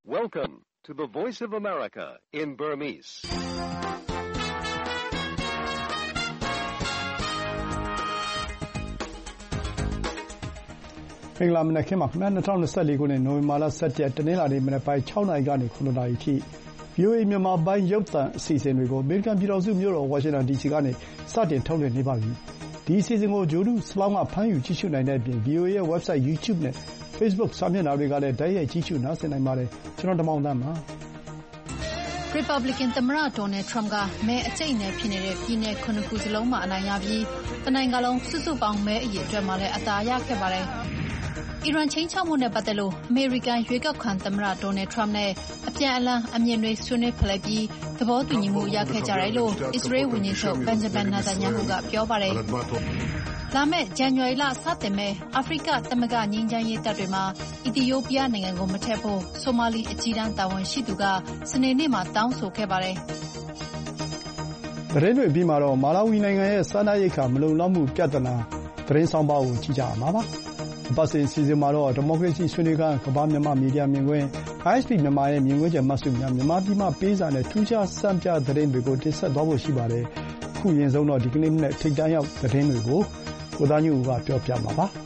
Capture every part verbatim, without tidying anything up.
Welcome to the Voice of America in Burmese. ။မင်္ဂလာမနက်ခင်းပါခင်ဗျာ၂၀၂၄ခုနှစ်နိုဝင်ဘာလ၁၁ရက်တနင်္လာနေ့မနက်ပိုင်း၆နာရီကနေ၇နာရီထိ ဗွီအိုအေ မြန်မာပိုင်းရုပ်သံအစီအစဉ်တွေကိုအမေရိကန်ပြည်ထောင်စုမြို့တော်ဝါရှင်တန်ဒီစီကနေစတင်ထုတ်လွှင့်နေပါပြီ။ဒီအစီအစဉ်ကိုဂျိုဒူစလောင်းကဖမ်းယူကြည့်ရှုနိုင်တဲ့အပြင် ဗွီအိုအေရဲ့ website, YouTube နဲ့ Facebook စာမျက်နှာတွေကလည်းတိုက်ရိုက်ကြည့်ရှုနားဆင်နိုင်ပါတယ်။ကျွန်တော်တမောင်သန်းပါ။ Republican သမ္မတ Donald Trump ကမဲအကျိတ်အနယ်ဖြစ်နေတဲ့ပြည်နယ်ခုနှစ်ခုစလုံးမှာအနိုင်ရပြီးတနိုင်ငံလုံးစုစုပေါင်းမဲအရေအတွက်မှာလည်းအသာရခဲ့ပါတယ်။အီရန်ချင်းချောက်မှုနဲ့ပတ်သက်လို့အမေရိကန်ရွေးကောက်ခံသမ္မတ Donald Trump နဲ့အပြန်အလှန်အမြင်တွေဆွေးနွေးဖလှယ်ပြီးသဘောတူညီမှုရခဲ့ကြတယ်လို့အစ္စရေးဝန်ကြီးချုပ် Benjamin Netanyahu ကပြောပါတယ်။လာမယ့်ဇန်နဝါရီလစတင်မဲ့အာဖရိကသမဂ္ဂငြိမ်းချမ်းရေးတပ်တွေမှာအီသီယိုးပီးယားနိုင်ငံကိုမထည့်ဖို့ဆိုမာလီအကြီးတန်းတာဝန်ရှိသူကစနေနေ့မှာတောင်းဆိုခဲ့ပါတယ်။သတင်းတွေပြီးမှာတော့မာလာဝီနိုင်ငံရဲ့စားနပ်ရိက္ခာမလုံလောက်မှုပြဿနာသတင်းဆောင်ပါကိုကြည့်ကြရမှာပါ။အပတ်စဉ်စီစဉ်မှာတော့ဒီမိုကရေစီဆွေးနွေးခန်းကမ္ဘာမြန်မာမီဒီယာမြင်ကွင်း I S P မြန်မာရဲ့မြင်ကွင်းချက်မှတ်စုများမြန်မာပြည်မှာပေးစာနဲ့ထူးခြားစံပြသတင်းတွေကိုတင်ဆက်သွားဖို့ရှိပါတယ်။အခုရင်ဆုံးတော့ဒီကနေ့နဲ့ထိပ်တန်းရောက်သတင်းတွေကိုကိုသားညူကပြောပြမှာပါ။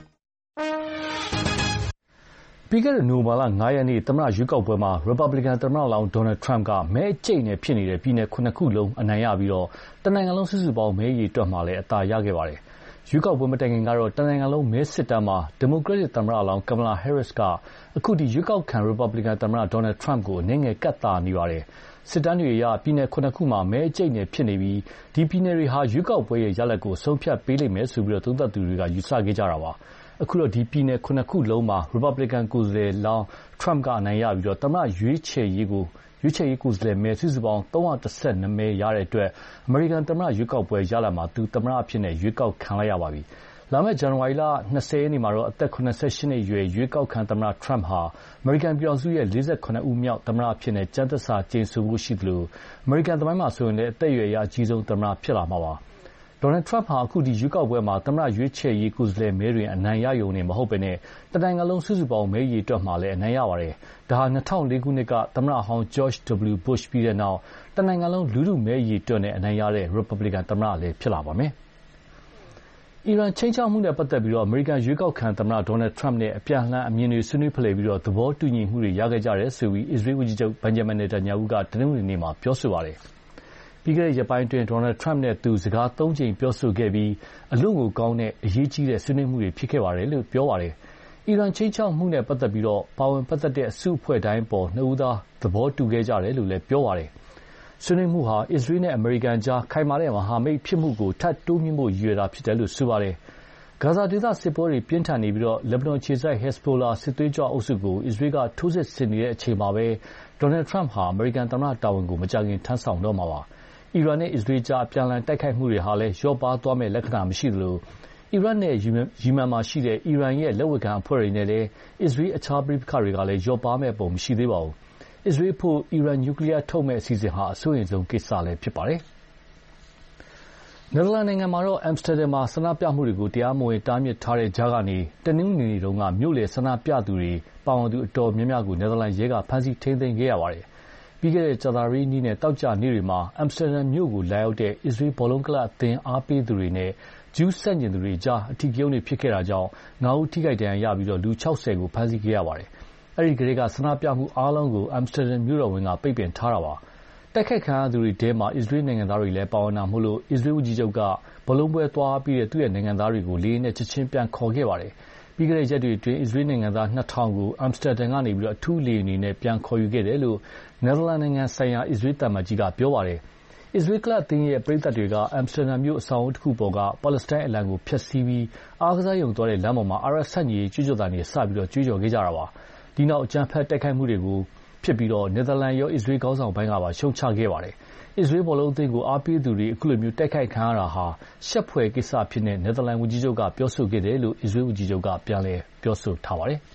ပြီးခဲ့တဲ့နိုဝင်ဘာလ၅ရက်နေ့သမ္မတရွေးကောက်ပွဲမှာ Republican သမ္မတလောင်း Donald Trump ကမဲအကျိတ်နဲ့ဖြစ်နေတဲ့ပြည်နယ်ခုနှစ်ခုလုံးအနိုင်ရပြီးတော့တနိုင်ငံလုံးစုစုပေါင်းမဲရေတွက်မှာလည်းအသာရခဲ့ပါတယ်။ရွေးကောက်ပွဲမတိုင်ခင်ကတော့တနိုင်ငံလုံးမဲစစ်တမ်းမှာ Democratic သမ္မတလောင်း Kamala Harris ကအခုဒီရွေးကောက်ခံ Republican သမ္မတ Donald Trump ကိုအနည်းငယ်ကပ်သာနေပါတယ်။စစ်တမ်းတွေအရပြည်နယ်ခုနှစ်ခုမှာမဲအကျိတ်နဲ့ဖြစ်နေပြီးဒီပြည်နယ်တွေဟာရွေးကောက်ပွဲရဲ့ရလဒ်ကိုဆုံးဖြတ်ပေးလိမ့်မယ်ဆိုပြီးသုံးသပ်သူတွေကယူဆခဲ့ကြတာပါ။အခုတော့ဒီပြည်နယ်ခုနှစ်ခုလုံးမှာ Republican ကိုယ်စားလှယ်လောင်း Trump ကအနိုင်ရပြီးတော့သမ္မတရွေးချယ်ရေးကိုရွေးချယ်ရေးကိုယ်စားလှယ်မဲစုစုပေါင်း၃၁၂မဲရတဲ့အတွက်အမေရိကန်သမ္မတရွေးကောက်ပွဲရလဒ်မှာသူသမ္မတအဖြစ်နဲ့ရွေးကောက်ခံလိုက်ရပါပြီ။လာမယ့်ဇန်နဝါရီလ၂၀ရက်နေ့မှာတော့အသက်၇၈နှစ်အရွယ်ရွေးကောက်ခံသမ္မတ Trump ဟာအမေရိကန်ပြည်ထောင်စုရဲ့၄၇ဦးမြောက်သမ္မတအဖြစ်နဲ့ကျမ်းသစ္စာကျိန်ဆိုဖို့ရှိသလိုအမေရိကန်သမိုင်းမှာဆိုရင်လည်းအသက်အရွယ်အရအကြီးဆုံးသမ္မတဖြစ်လာမှာပါ။ Donald Trump ဟာအခုဒီရွေးကောက်ပွဲမှာသမ္မတရွေးချယ်ရေးကိုယ်စားလှယ်မဲတွေအနိုင်ရယုံနဲ့မဟုတ်ဘဲနဲ့တနိုင်ငံလုံးစုစုပေါင်းမဲရေတွက်မှာလည်းအနိုင်ရပါတယ်။ဒါဟာ၂၀၀၄ခုနှစ်ကသမ္မတဟောင်း George W. Bush ပြီးတဲ့နောက်တနိုင်ငံလုံးလူထုမဲရေတွက်နဲ့အနိုင်ရတဲ့ Republican သမ္မတလည်းဖြစ်လာပါမယ်။အီရန်ချင်းချောက်မှုနဲ့ပတ်သက်ပြီးတော့အမေရိကန်ရွေးကောက်ခံသမ္မတ Donald Trump နဲ့အပြန်အလှန်အမြင်တွေဆွေးနွေးဖလှယ်ပြီးတော့သဘောတူညီမှုတွေရခဲ့ကြတယ်ဆိုပြီးအစ္စရေးဝန်ကြီးချုပ် Benjamin Netanyahu ကတနင်္ဂနွေနေ့မှာပြောဆိုပါတယ်။ပြီးခဲ့တဲ့ရက်ပိုင်းအတွင်း Donald Trump နဲ့သူစကားသုံးကြိမ်ပြောဆိုခဲ့ပြီးအလွန်ကိုကောင်းတဲ့အရေးကြီးတဲ့ဆွေးနွေးမှုတွေဖြစ်ခဲ့ပါတယ်လို့ပြောပါတယ်။အီရန်ချင်းချောက်မှုနဲ့ပတ်သက်ပြီးတော့ပါဝင်ပတ်သက်တဲ့အစုအဖွဲ့တိုင်းပေါ်နှစ်ဦးသားသဘောတူခဲ့ကြတယ်လို့လည်းပြောပါတယ်။ဆွေးနွေးမှုဟာအစ္စရေးနဲ့အမေရိကန်ကြားခိုင်မာတဲ့မဟာမိတ်ဖြစ်မှုကိုထပ်တိုးမြှင့်ဖို့ရည်ရွယ်တာဖြစ်တယ်လို့ဆိုပါတယ်။ဂါဇာဒေသစစ်ပွဲတွေပြင်းထန်နေပြီးတော့လက်ဘနွန်ခြေစိုက် Hezbollah စစ်သွေးကြွအုပ်စုကိုအစ္စရေးကထိုးစစ်ဆင်နေတဲ့အချိန်မှာပဲ Donald Trump ဟာအမေရိကန်သမ္မတတာဝန်ကိုမကြာခင်ထမ်းဆောင်တော့မှာပါ။အီရန်နဲ့အစ္စရေးကြားအပြန်အလှန်တိုက်ခိုက်မှုတွေဟာလည်းလျော့ပါးသွားမယ့်လက္ခဏာမရှိသလိုအီရတ်နဲ့ယီမန်မှာရှိတဲ့အီရန်ရဲ့လက်ဝေခံအဖွဲ့တွေနဲ့လည်းအစ္စရေးအခြားပဋိပက္ခတွေကလည်းလျော့ပါးမယ့်ပုံမရှိသေးပါဘူး။အစ္စရေးဖို့အီရန်နျူကလ িয়ার ထုတ်မယ့်အစီအစဉ်ဟာအဆိုးရင်ဆုံးကိစ္စလည်းဖြစ်ပါတယ်။နယ်သာလန်နိုင်ငံမှာတော့ Amsterdam မှာဆန္ဒပြမှုတွေကိုတရားမဝင်တားမြစ်ထားတဲ့ကြားကနေတနင်္ဂနွေနေ့တုန်းကမြို့လယ်ဆန္ဒပြသူတွေပါဝင်သူအတော်များများကိုနယ်သာလန်ရဲကဖမ်းဆီးထိန်းသိမ်းခဲ့ရပါတယ်။ပြီးခဲ့တဲ့ကြာသပတေးနေ့နဲ့သောကြာနေ့တွေမှာအမ်စတာဒမ်မြို့ကိုလာရောက်တဲ့အစ္စရေးဘောလုံးကလပ်အသင်းအားပေးသူတွေနဲ့ဂျူးဆန့်ကျင်သူတွေကြားအဓိကရုဏ်းတွေဖြစ်ခဲ့တာကြောင့်ငါးဦးထိခိုက်ဒဏ်ရာရပြီးလူ၆၀ကိုဖမ်းဆီးခဲ့ရပါတယ်။အဲဒီကလေးကဆန္ဒပြမှုအားလုံးကိုအမ်စတာဒမ်မြို့တော်ဝန်ကပိတ်ပင်ထားတာပါ။တိုက်ခိုက်ခံရသူတွေထဲမှာအစ္စရေးနိုင်ငံသားတွေလည်းပါဝင်တာမို့လို့အစ္စရေးဝန်ကြီးချုပ်ကဘောလုံးပွဲသွားပြီးတဲ့သူ့ရဲ့နိုင်ငံသားတွေကိုလေယာဉ်နဲ့ချက်ချင်းပြန်ခေါ်ခဲ့ပါတယ်။ပြီးခဲ့တဲ့ရက်တွေအတွင်းအစ္စရေးနိုင်ငံသားနှစ်ထောင်ကိုအမ်စတာဒမ်ကနေပြီးတော့အထူးလေယာဉ်တွေနဲ့ပြန်ခေါ်ယူခဲ့တယ်လို့နယ်သာလန်နိုင်ငံဆိုင်ရာအစ္စရေးသံအမတ်ကြီးကပြောပါတယ်။အစ္စရေးကလပ်အသင်းရဲ့ပရိသတ်တွေကအမ်စတာဒမ်မြို့အဆောင်အုံတစ်ခုပေါ်ကပါလက်စတိုင်းအလံကိုဖျက်ဆီးပြီးအားကစားရုံသွားတဲ့လမ်းပေါ်မှာအာရပ်ဆန့်ကျင်ရေးကြွေးကြော်သံတွေစပြီးတော့ကြွေးကြော်ခဲ့ကြတာပါ။ဒီနောက်အကြမ်းဖက်တိုက်ခိုက်မှုတွေကိုဖြစ်ပြီးတော့နယ်သာလန်ရောအစ္စရေးခေါင်းဆောင်ပိုင်းကပါရှုံချခဲ့ပါတယ်။အစ္စရေးဘောလုံးအသင်းကိုအားပေးသူတွေအခုလိုမျိုးတိုက်ခိုက်ခံရတာဟာရှက်ဖွယ်ကိစ္စဖြစ်နေနယ်သာလန်ဝန်ကြီးချုပ်ကပြောဆိုခဲ့တယ်လို့အစ္စရေးဝန်ကြီးချုပ်ကပြန်လည်ပြောဆိုထားပါတယ်။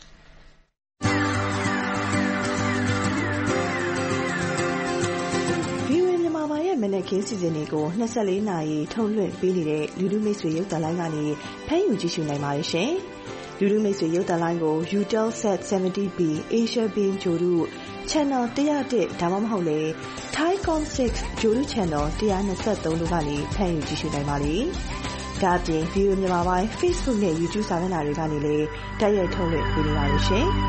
မနက်ခင်းစီစဉ်တွေကို၂၄နာရီထုတ်လွှင့်ပေးနေတဲ့လူထုမိတ်ဆွေရုပ်သံလိုင်းကနေဖမ်းယူကြည့်ရှုနိုင်ပါတယ်ရှင်။လူလူမိတ်ဆွေရုပ်သံလိုင်းကို Eutelsat 70 B Asia Beam ဂြိုဟ်တု Channel one oh oneဒါမှမဟုတ်လေ Thaicom six ဂြိုဟ်တု Channel one twenty-threeတို့ကနေဖန်ယူကြည့်ရှုနိုင်ပါလေ။ဒါ့အပြင် ဗီအိုအေမြန်မာပိုင်း Facebook နဲ့ YouTube စာမျက်နှာတွေကနေလည်းတိုက်ရိုက်ထုတ်လွှင့်ပေးနေပါလို့ရှင်။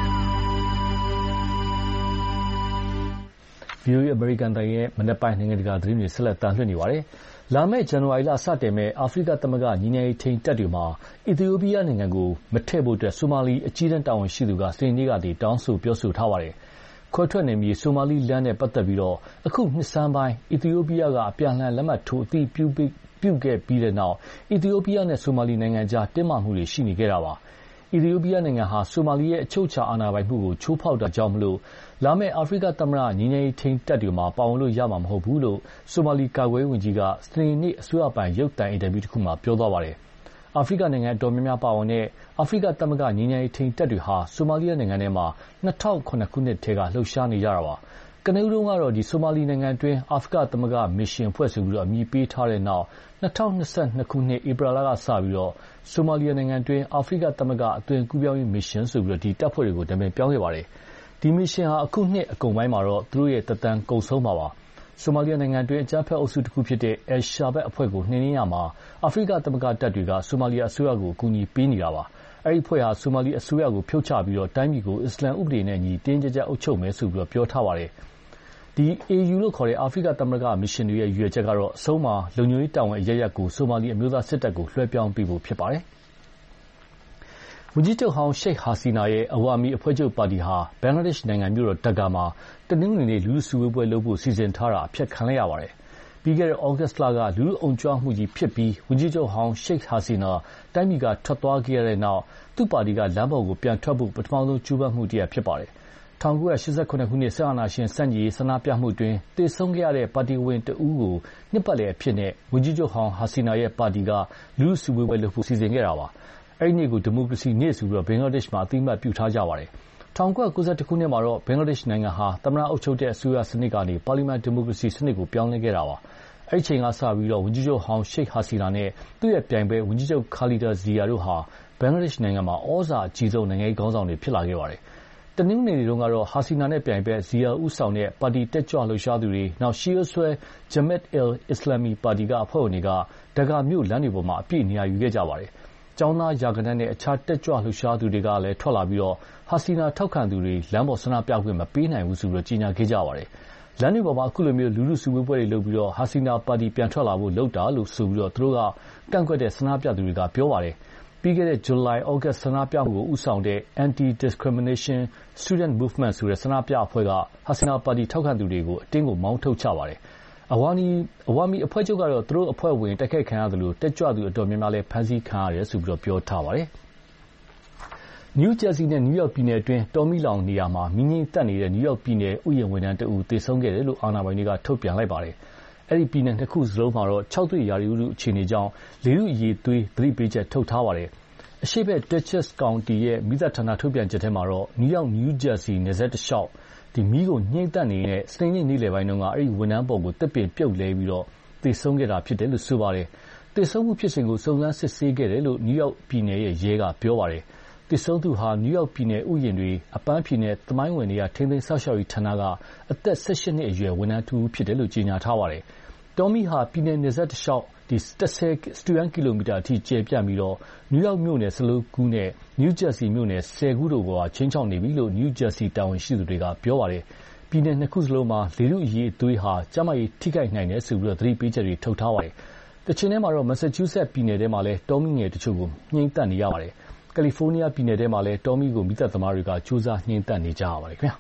ဗီအိုအေ American တိုင်းရဲ့မနက်ပိုင်းနိုင်ငံတကာသတင်းတွေဆက်လက်တင်ပြနေပါတယ်။လာမယ့်ဇန်နဝါရီလစတင်မဲ့အာဖရိကသမဂ္ဂညီညွတ်ရေးထိန်းတပ်တွေမှာအီသီယိုးပီးယားနိုင်ငံကိုမထည့်ဖို့ဆိုမာလီအကြီးတန်းတာဝန်ရှိသူကစနေနေ့ကတောင်းဆိုပြောဆိုထားပါတယ်။ခွဲထွက်နယ်မြေဆိုမာလီလန်းနဲ့ပတ်သက်ပြီးအခုနှစ်ဆန်းပိုင်းအီသီယိုးပီးယားကအပြန်အလှန်လက်မှတ်ထိုးအသိပြုပြုခဲ့ပြီးတဲ့နောက်အီသီယိုးပီးယားနဲ့ဆိုမာလီနိုင်ငံကြားတင်းမာမှုတွေရှိနေခဲ့တာပါ။အီသီယိုးပီးယားနိုင်ငံဟာဆိုမာလီရဲ့အချုပ်အခြာအာဏာပိုင်မှုကိုချိုးဖောက်တာကြောင့်မလို့လာမယ့်အာဖရိကသမ္မတညီညွတ်ရေးထိန်းတပ်တွေမှာပါဝင်လို့ရမှာမဟုတ်ဘူးလို့ဆိုမာလီကာကွယ်ရေးဝန်ကြီးကစနေနေ့အစိုးရပိုင်ရုပ်သံအင်တာဗျူးတစ်ခုမှာပြောသွားပါတယ်။အာဖရိကနိုင်ငံအတော်များများပါဝင်တဲ့အာဖရိကသမဂ္ဂညီညွတ်ရေးထိန်းတပ်တွေဟာဆိုမာလီနိုင်ငံထဲမှာ၂၀၀၇ခုနှစ်ထဲကလှုပ်ရှားနေကြတာပါ။ကနဦးတုန်းကတော့ဆိုမာလီနိုင်ငံတွင်းအာဖရိကသမဂ္ဂမစ်ရှင်ဖွဲ့ဆိုပြီးအမည်ပေးထားတဲ့နောက်၂၀၂၂ခုနှစ်ဧပြီလကစပြီးဆိုမာလီနိုင်ငံတွင်းအာဖရိကသမဂ္ဂအသွင်ကူးပြောင်းရေးမစ်ရှင်ဆိုပြီးဒီတပ်ဖွဲ့တွေကိုနာမည်ပြောင်းခဲ့ပါတယ်။ဒီမစ်ရှင်ဟာအခုနှစ်အကုန်ပိုင်းမှာတော့သူတို့ရဲ့သက်တမ်းကုန်ဆုံးမှာပါ။ဆိုမာလီနိုင်ငံတွင်းအကြမ်းဖက်အုပ်စုတစ်ခုဖြစ်တဲ့ El Shabab အဖွဲ့ကိုနှိမ်နင်းရမှာအာဖရိကသမဂ္ဂတပ်တွေကဆိုမာလီအစိုးရကိုအကူအညီပေးနေတာပါ။အဲဒီအဖွဲ့ဟာဆိုမာလီအစိုးရကိုဖြုတ်ချပြီးတိုင်းပြည်ကိုအစ္စလာမ်ဥပဒေနဲ့ညီတင်းကြပ်ကြပ်အုပ်ချုပ်မယ်ဆိုပြီးပြောထားပါတယ်။ဒီ အေ ယူ လို့ခေါ်တဲ့အာဖရိကသမဂ္ဂမစ်ရှင်တွေရဲ့ရည်ရွယ်ချက်ကတော့အဆုံးမှာလုံခြုံရေးတာဝန်အရပ်ရပ်ကိုဆိုမာလီအမျိုးသားစစ်တပ်ကိုလွှဲပြောင်းပေးဖို့ဖြစ်ပါတယ်။ဝန်ကြီးချုပ်ဟောင်းရှိတ်ဟာစီနာရဲ့အဝါမီအဖွဲ့ချုပ်ပါတီဟာဘင်္ဂလားဒေ့ရှ်နိုင်ငံမြို့တော်ဒက္ကာမှာတနင်္ဂနွေနေ့လူထုစုဝေးပွဲလုပ်ဖို့စီစဉ်ထားတာအဖျက်ခံလိုက်ရပါတယ်။ပြီးခဲ့တဲ့ဩဂတ်စ်လကလူထုအုံကြွမှုကြီးဖြစ်ပြီးဝန်ကြီးချုပ်ဟောင်းရှိတ်ဟာစီနာတိုင်းပြည်ကထွက်သွားခဲ့တဲ့နောက်သူ့ပါတီကလမ်းပေါ်ကိုပြန်ထွက်ဖို့ပထမဆုံးကြိုးပမ်းမှုတရပ်ဖြစ်ပါတယ်။၁၉၈၇ခုနှစ်စစ်အာဏာရှင်ဆန့်ကျင်ရေးဆန္ဒပြမှုအတွင်းသေဆုံးခဲ့ရတဲ့ပါတီဝင်တဦးကိုနှစ်ပတ်လည်အဖြစ်နဲ့ဝန်ကြီးချုပ်ဟောင်းဟာစီနာရဲ့ပါတီကလူထုစုဝေးပွဲလုပ်ဖို့စီစဉ်ခဲ့တာပါ။အဲဒီနေ့ကိုဒီမိုကရေစီနေ့ဆိုပြီးဘင်္ဂလားဒေ့ရှ်မှာအသိအမှတ်ပြုထားကြပါတယ်။၁၉၉၁ခုနှစ်မှာတော့ဘင်္ဂလားဒေ့ရှ်နိုင်ငံဟာသမ္မတအုပ်ချုပ်တဲ့အစိုးရစနစ်ကနေပါလီမန်ဒီမိုကရေစီစနစ်ကိုပြောင်းလဲခဲ့တာပါ။အဲဒီအချိန်ကစပြီးဝန်ကြီးချုပ်ဟောင်းရှိတ်ဟာစီနာနဲ့သူ့ရဲ့ပြိုင်ဘက်ဝန်ကြီးချုပ်ခါလီဒါဇီယာတို့ဟာဘင်္ဂလားဒေ့ရှ်နိုင်ငံမှာဩဇာအကြီးဆုံးနိုင်ငံရေးခေါင်းဆောင်တွေဖြစ်လာခဲ့ပါတယ်။တနင်္ဂနွေနေ့တုန်းကတော့ဟာစီနာနဲ့ပြိုင်ဘက်ဇီယာဦးဆောင်တဲ့ပါတီတက်ကြွလှုပ်ရှားသူတွေနောက်ရှီယာဆွဲဂျမက်အယ်အစ္စလာမီပါတီကအဖွဲ့ဝင်တွေကဒက္ကာမြို့လမ်းတွေပေါ်မှာအပြည့်နေရာယူခဲ့ကြပါတယ်။ကျောင်းသားရာဂဏန်းနဲ့အခြားတက်ကြွလှုပ်ရှားသူတွေကလည်းထွက်လာပြီးဟာစီနာထောက်ခံသူတွေလမ်းပေါ်ဆန္ဒပြခွင့်မပေးနိုင်ဘူးဆိုပြီးကြေညာခဲ့ကြပါတယ်။လမ်းတွေပေါ်မှာအခုလိုလူထုစုဝေးပွဲတွေလုပ်ပြီးဟာစီနာပါတီပြန်ထွက်လာဖို့လုပ်တာလို့ဆိုပြီးသူတို့ကကန့်ကွက်တဲ့ဆန္ဒပြသူတွေကပြောပါတယ်။ပြီးခဲ့တဲ့ဇူလိုင်၊ဩဂတ်စ်ဆန္ဒပြမှုကိုဦးဆောင်တဲ့ Anti-Discrimination Student Movement ဆိုတဲ့ဆန္ဒပြအဖွဲ့ကဟာစီနာပါတီထောက်ခံသူတွေကိုအတင်းကိုမောင်းထုတ်ချပါတယ်။အဝါမီအဝါမီအဖွဲ့ချုပ်ကတော့သူတို့အဖွဲ့ဝင်တိုက်ခိုက်ခံရသလိုတက်ကြွသူအတော်များများလည်းဖမ်းဆီးခံရတယ်ဆိုပြီးပြောထားပါတယ်။နယူးဂျာစီနဲ့နယူးယောက်ပြည်နယ်အတွင်းတောမီးလောင်နေရာမှာမီးငြိမ်းသတ်နေတဲ့နယူးယောက်ပြည်နယ်ဥယျာဉ်ဝန်ထမ်းတဦးသေဆုံးခဲ့တယ်လို့အာဏာပိုင်တွေကထုတ်ပြန်လိုက်ပါတယ်။အဲဒီပြည်နယ်နှစ်ခုစလုံးမှာတော့ခြောက်သွေ့ရာသီဥတုအခြေအနေကြောင့်လေထုအရည်အသွေးသတိပေးချက်ထုတ်ထားပါတယ်။အရှေ့ဘက် Dutchess ကောင်တီရဲ့မီးသတ်ဌာနထုတ်ပြန်ချက်ထဲမှာတော့နယူးယောက်နယူးဂျာစီနယ်စပ်တလျှောက်မီးကိုငြိမ်းသတ်နေတဲ့စနေနေ့နေ့လယ်ပိုင်းတုန်းကအဲဒီဝန်ထမ်းပေါ်ကိုသစ်ပင်ပြုတ်လဲပြီးသေဆုံးခဲ့တာဖြစ်တယ်လို့ဆိုပါတယ်။သေဆုံးမှုဖြစ်စဉ်ကိုစုံစမ်းစစ်ဆေးခဲ့တယ်လို့နယူးယောက်ပြည်နယ်ရဲ့ရဲကပြောပါတယ်။သေဆုံးသူဟာနယူးယောက်ပြည်နယ်ဥယျာဉ်တွေအပန်းဖြေနဲ့သမိုင်းဝင်တွေကထိန်းသိမ်းစောင့်ရှောက်ရေးဌာနကအသက်၁၈နှစ်အရွယ်ဝန်ထမ်းတဦးဖြစ်တယ်လို့ကြေညာထားပါတယ်။တောမီးဟာပြည်နယ်နယ်စပ်တလျှောက်၁၀စတုရန်းကီလိုမီတာအထိကျယ်ပြန့်ပြီးနယူးယောက်မြို့နယ်၁၄ခုနဲ့နယူးဂျာစီမြို့နယ်၁၀ခုတို့ကိုခြိမ်းခြောက်နေပြီလို့နယူးဂျာစီတာဝန်ရှိသူတွေကပြောပါတယ်။ပြည်နယ်နှစ်ခုစလုံးမှာလေထုအရည်အသွေးဟာကျန်းမာရေးထိခိုက်နိုင်တယ်ဆိုပြီးသတိပေးချက်တွေထုတ်ထားပါတယ်။တချိန်တည်းမှာတော့မက်ဆာချူးဆက်ပြည်နယ်ထဲမှာလည်းတောမီးငယ်တချို့ကိုငြိမ်းသတ်နေရပါတယ်။ကယ်လီဖိုးနီးယားပြည်နယ်ထဲမှာလည်းတောမီးကိုမီးသတ်သမားတွေကကြိုးစားငြိမ်းသတ်နေကြရပါတယ်ခင်ဗျာ။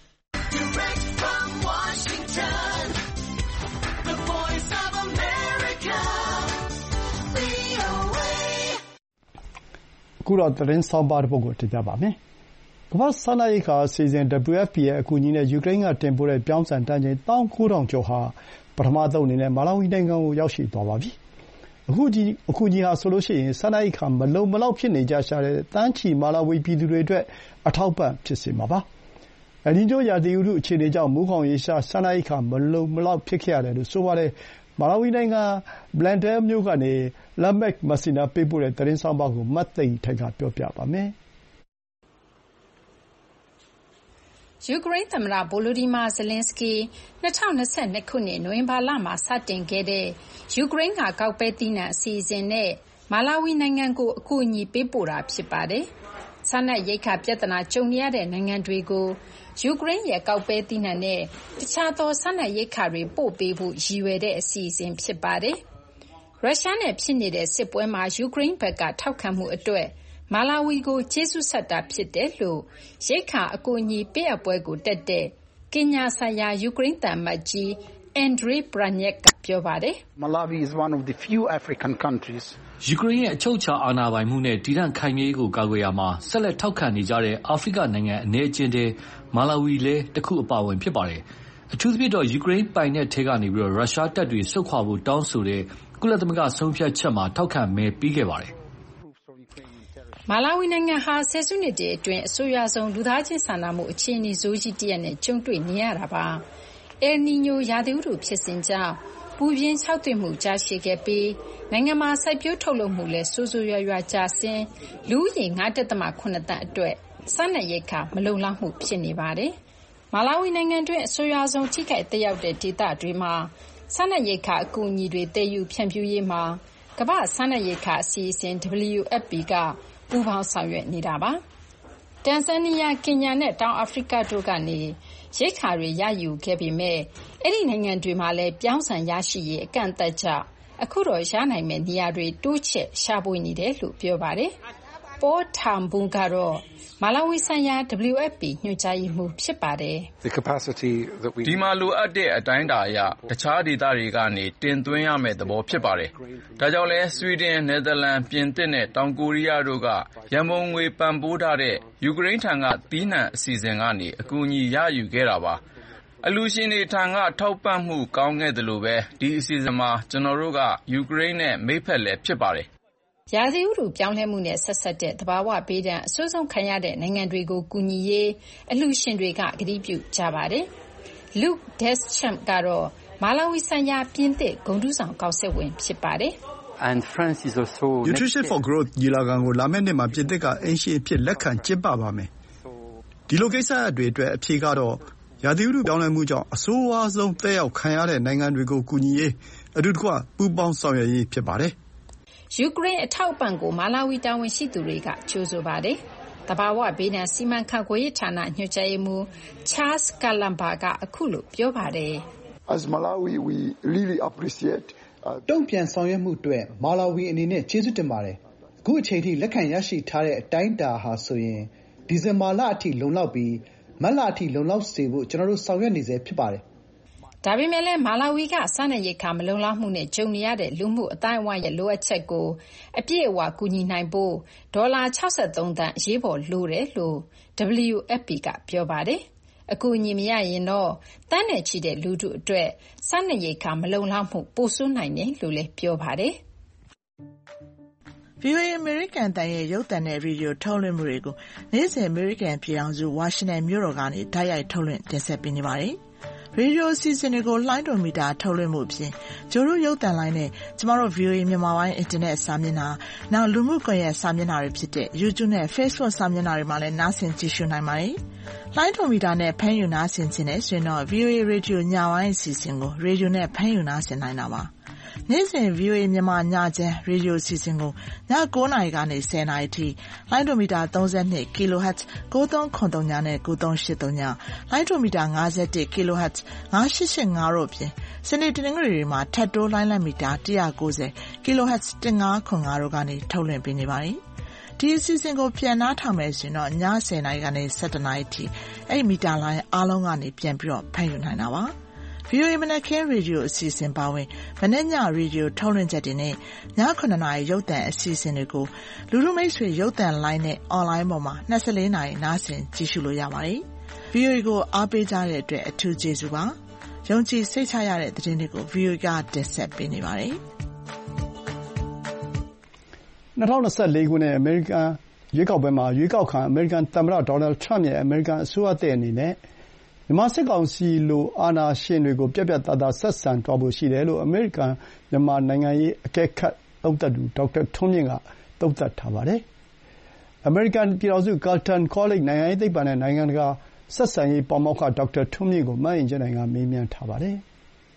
အခုတော့သတင်းဆောင်းပါးတစ်ပုဒ်ကိုတင်ပြပါမယ်။ကမ္ဘာ့စားနပ်ရိက္ခာအစီအစဉ် ဒဘလျူ အက်ဖ် ပီ ရဲ့အကူအညီနဲ့ယူကရိန်းကတင်ပို့တဲ့ပြောင်းဆန်တန်ချိန်၁၉,၀၀၀ ကျော်ဟာပထမအသုတ်အနေနဲ့မာလာဝီနိုင်ငံကိုရောက်ရှိသွားပါပြီ။အခုအကူအညီဟာဆိုရင်စားနပ်ရိက္ခာမလုံမလောက်ဖြစ်နေကြရှာတဲ့သန်းချီမာလာဝီပြည်သူတွေအတွက်အထောက်အပံ့ဖြစ်စေမှာပါ။အယ်နီညိုရာသီဥတုအခြေအနေကြောင့်မိုးခေါင်ရေရှားစားနပ်ရိက္ခာမလုံမလောက်ဖြစ်ခဲ့ရတယ်လို့ဆိုပါတယ်။မာလာဝီနိုင်ငံ Blantyre မြို့ကနေ Lamek Masina ပေးပို့တဲ့သတင်းဆောင်းပါးကိုမသိင်္ဂီထိုက်ကပြောပြပါမယ်။ယူကရိန်းသမ္မတ Volodymyr Zelenskyy ၂၀၂၂ ခုနှစ် နိုဝင်ဘာလမှာစတင်ခဲ့တဲ့ယူကရိန်းကကောက်ပဲသီးနှံအစီအစဉ်နဲ့မာလာဝီနိုင်ငံကိုအကူအညီပေးပို့တာဖြစ်ပါတယ်။စားနပ်ရိက္ခာပြဿနာကြုံနေရတဲ့နိုင်ငံတွေကိုယူကရိန်းရဲ့ကောက်ပဲသီးနှံနဲ့တခြားသောစားနပ်ရိက္ခာတွေပို့ပေးဖို့ရည်ရွယ်တဲ့အစီအစဉ်ဖြစ်ပါတယ်။ရုရှားနဲ့ဖြစ်နေတဲ့စစ်ပွဲမှာယူကရိန်းဘက်ကထောက်ခံမှုအတွက်မာလာဝီကိုကျေးဇူးဆက်တာဖြစ်တယ်လို့ရိက္ခာအကူအညီပေးအပ်ပွဲကိုတက်တဲ့ကင်ညာဆိုင်ရာယူကရိန်းသံအမတ်ကြီး Andrei Branyk ကပြောပါတယ်။ Malawi is one of the few African countries ယူကရိန်းရဲ့အချုပ်အခြာအာဏာပိုင်မှုနဲ့တည်တံ့ခိုင်မြဲရေးကိုကာကွယ်ရာမှာဆက်လက်ထောက်ခံနေကြတဲ့အာဖရိကနိုင်ငံအနည်းအကျဉ်းထဲမာလာဝီလည်းတစ်ခုအပါအဝင်ဖြစ်ပါတယ်။အထူးသဖြင့်တော့ယူကရိန်းပိုင်နက်ထဲကနေပြီးတော့ရုရှားတပ်တွေဆုတ်ခွာဖို့တောင်းဆိုတဲ့ကုလသမဂ္ဂဆုံးဖြတ်ချက်မှာထောက်ခံမဲပေးခဲ့ပါတယ်။မာလာဝီနိုင်ငံဟာဆယ်စုနှစ်တည်းအတွင်းအဆိုးရွားဆုံးလူသားချင်းစာနာမှုအခြေအနေဆိုးကြီးတစ်ရပ်နဲ့ကြုံတွေ့နေရတာပါ။ အယ်နီညိုရာသီဥတုဖြစ်စဉ်ကြောင့်ပူပြင်းခြောက်သွေ့မှုကြာရှည်ခဲ့ပြီးနိုင်ငံမှာစိုက်ပျိုးထုတ်လုပ်မှုလည်းဆိုးဆိုးရွားရွားကျဆင်းလူဦးရေ ၅.၇ သန်းအတွက်စားနပ်ရိက္ခာမလုံလောက်မှုဖြစ်နေပါတယ်။မာလာဝီနိုင်ငံတွင်းအဆိုးရွားဆုံးထိခိုက်သက်ရောက်တဲ့ဒေသတွေမှာစားနပ်ရိက္ခာအကူအညီတွေတည်ယူဖြန့်ဖြူးရေးမှာကမ္ဘာ့စားနပ်ရိက္ခာအစီအစဉ် ဒဗလျူ အက်ဖ် ပီ ကပူးပေါင်းဆောင်ရွက်နေတာပါ။တန်ဇန်နီးယား၊ကင်ညာနဲ့တောင်အာဖရိကတို့ကနေရိက္ခာတွေရယူခဲ့ပေမဲ့အဲ့ဒီနိုင်ငံတွေမှာလည်းပြောင်းဆန်ရရှိရေးအကန့်အသတ်ကြောင့်အခုတော့ရနိုင်မယ့်နေရာတွေတိုးချဲ့ရှာဖွေနေတယ်လို့ပြောပါတယ်။ Paul Turnbull ကတော့မာလာဝီဆိုင်ရာ ဒဗလျူ အက်ဖ် ပီ ညွှန်ကြားရေးမှူးဖြစ်ပါတယ်။ဒီမှာလိုအပ်တဲ့အတိုင်းအတာအရတခြားဒေသတွေကနေတင်သွင်းရမယ့်သဘောဖြစ်ပါတယ်။ဒါကြောင့်လည်းဆွီဒင်၊နယ်သာလန်၊ပြင်သစ်နဲ့တောင်ကိုရီးယားတို့ကရန်ပုံငွေပံ့ပိုးထားတဲ့ယူကရိန်းထံကသီးနှံအစီအစဉ်ကနေအကူအညီရယူခဲ့တာပါ။အလှူရှင်တွေထံကထောက်ပံ့မှုကောင်းခဲ့သလိုပဲဒီအစီအစဉ်မှာကျွန်တော်တို့ကယူကရိန်းနဲ့မိတ်ဖက်လည်းဖြစ်ပါတယ်။ရာသီဥတုပြောင်းလဲမှုနဲ့ဆက်စပ်တဲ့သဘာဝဘေးဒဏ်အဆိုးဆုံးခံရတဲ့နိုင်ငံတွေကိုကူညီရေးအလှူရှင်တွေကကတိပြုကြပါတယ်။ Luc Deschamps ကတော့မာလာဝီဆိုင်ရာပြင်သစ်ဂုဏ်ထူးဆောင်ကောင်စစ်ဝင်ဖြစ်ပါတယ်။ Nutrition for Growth ညီလာခံကိုလာမယ့်နှစ်မှာပြင်သစ်ကအိမ်ရှင်အဖြစ်လက်ခံကျင်းပပါမယ်။ဒီလိုကိစ္စတွေအတွက်အဖြေကတော့ရာသီဥတုပြောင်းလဲမှုကြောင့်အဆိုးဝါးဆုံးသက်ရောက်ခံရတဲ့နိုင်ငံတွေကိုကူညီရေးအတူတကွပူးပေါင်းဆောင်ရွက်ရေးဖြစ်ပါတယ်။ယူကရိန်းအထောက်အပံ့ကိုမာလာဝီတာဝန်ရှိသူတွေကကြိုဆိုပါတယ်။သဘာဝဘေးဒဏ်စီမံခန့်ခွဲရေးဌာနညွှန်ကြားရေးမှူး Charles Kalamba ကအခုလိုပြောပါတယ်။ As Malawi we really appreciate တုံ့ပြန်ဆောင်ရွက်မှုအတွက်မာလာဝီအနေနဲ့ကျေးဇူးတင်ပါတယ်။အခုအချိန်ထိလက်ခံရရှိထားတဲ့အတိုင်းအတာဟာဆိုရင်ဒီဇင်ဘာလအထိလုံလောက်ပြီးမတ်လအထိလုံလောက်စေဖို့ကျွန်တော်တို့ဆောင်ရွက်နေဆဲဖြစ်ပါတယ်။ဒါပေမဲ့လည်းမာလာဝီကစားနပ်ရိက္ခာမလုံလောက်မှုနဲ့ကြုံနေရတဲ့လူမှုအတိုင်းအဝိုင်းရဲ့လိုအပ်ချက်ကိုအပြည့်အဝကူညီနိုင်ဖို့ဒေါ်လာ၆၃သန်းအရေးပေါ်လိုတယ်လို့ ဒဗလျူ အက်ဖ် ပီ ကပြောပါတယ်။အကူအညီမရရင်တော့တန်းနဲ့ချီတဲ့လူထုအတွက်စားနပ်ရိက္ခာမလုံလောက်မှုပိုဆိုးနိုင်တယ်လို့လည်းပြောပါတယ်။ဗွီအိုအေ အမေရိကန်အသံရဲ့ရုပ်သံနဲ့ရေဒီယိုထုတ်လွှင့်မှုတွေကိုနေ့စဉ်အမေရိကန်ပြည်ထောင်စုဝါရှင်တန်မြို့တော်ကနေတိုက်ရိုက်ထုတ်လွှင့်တင်ဆက်ပေးနေပါတယ်။ရေဒီယိုအစီအစဉ်တွေကိုလှိုင်းတော်မီတာထုတ်လွှင့်မှုအပြင်ကျိုးတို့ရုပ်သံလိုင်းနဲ့ကျမတို့ ဗွီအိုအေ မြန်မာပိုင်းအင်တာနက်စာမျက်နှာနောက်လူမှုကွန်ရက်စာမျက်နှာတွေဖြစ်တဲ့ YouTube နဲ့ Facebook စာမျက်နှာတွေမှာလည်းနားဆင်ကြည့်ရှုနိုင်ပါတယ်။လှိုင်းတော်မီတာနဲ့ဖမ်းယူနားဆင်ခြင်းနဲ့ဆိုရင်တော့ ဗွီအိုအေ ရေဒီယိုညပိုင်းအစီအစဉ်ကိုရေဒီယိုနဲ့ဖမ်းယူနားဆင်နိုင်တာပါ။နေ့စဉ် ဗွီအိုအေ မြန်မာညချမ်းရေဒီယိုအစီအစဉ်ကိုည၉နာရီကနေ၁၀နာရီထိလိုင်းဒိုမီတာ၃၂ kHz ၉၃၇၃နဲ့၉၃၈၃လိုင်းဒိုမီတာ၅၁ kHz ၅၈၈၅တို့အပြင်စနေတနင်္ဂနွေတွေမှာထပ်တိုးလိုင်းလက်မီတာ၁၉၀ kHz ၁၅၇၅တို့ကနေထုတ်လွှင့်ပေးနေပါတယ်။ဒီအစီအစဉ်ကိုပြန်နှားထောင်မယ်ဆိုရင်တော့ည၁၀နာရီကနေ၁၇နာရီထိအဲ့မီတာလိုင်းအားလုံးကနေပြန်ပြီးတော့ဖမ်းယူနိုင်တာပါ။ဗွီအိုအေမနက်ခင်းရေဒီယိုအစီအစဉ်ပါဝင်မနက်ညရေဒီယိုထုတ်လွှင့်ချက်တွေနဲ့ညခုနှစ်နာရီရုပ်သံအစီအစဉ်တွေကိုလူလူမိတ်ဆွေရုပ်သံလိုင်းနဲ့အွန်လိုင်းပေါ်မှာ၂၄နာရီနားဆင်ကြည့်ရှုလို့ရပါတယ်။ ဗွီအိုအေကိုအားပေးကြတဲ့အတွက်အထူးကျေးဇူးပါ။ယုံကြည်စိတ်ချရတဲ့သတင်းတွေကိုဗွီအိုအေကတင်ဆက်ပေးနေပါတယ်။၂၀၂၄ခုနှစ်အမေရိကန်ရွေးကောက်ပွဲမှာရွေးကောက်ခံအမေရိကန်သမ္မတဒေါ်နယ်ထရမ့်ရဲ့အမေရိကန်အစိုးရသစ်အနေနဲ့မြန်မာစစ်ကောင်စီလိုအာဏာရှင်တွေကိုပြတ်ပြတ်သားသားဆက်ဆံသွားဖို့ရှိတယ်လို့အမေရိကန်မြန်မာနိုင်ငံရေးအကဲခတ်သုံးသပ်သူဒေါက်တာထွန်းမြင့်ကသုံးသပ်ထားပါတယ်။ အမေရိကန်ပြည်ထောင်စု Carleton College နိုင်ငံရေးသိပ္ပံနဲ့နိုင်ငံတကာဆက်ဆံရေးပါမောက္ခဒေါက်တာထွန်းမြင့်ကိုမအင်ကြင်းနိုင်ကမေးမြန်းထားပါတယ်။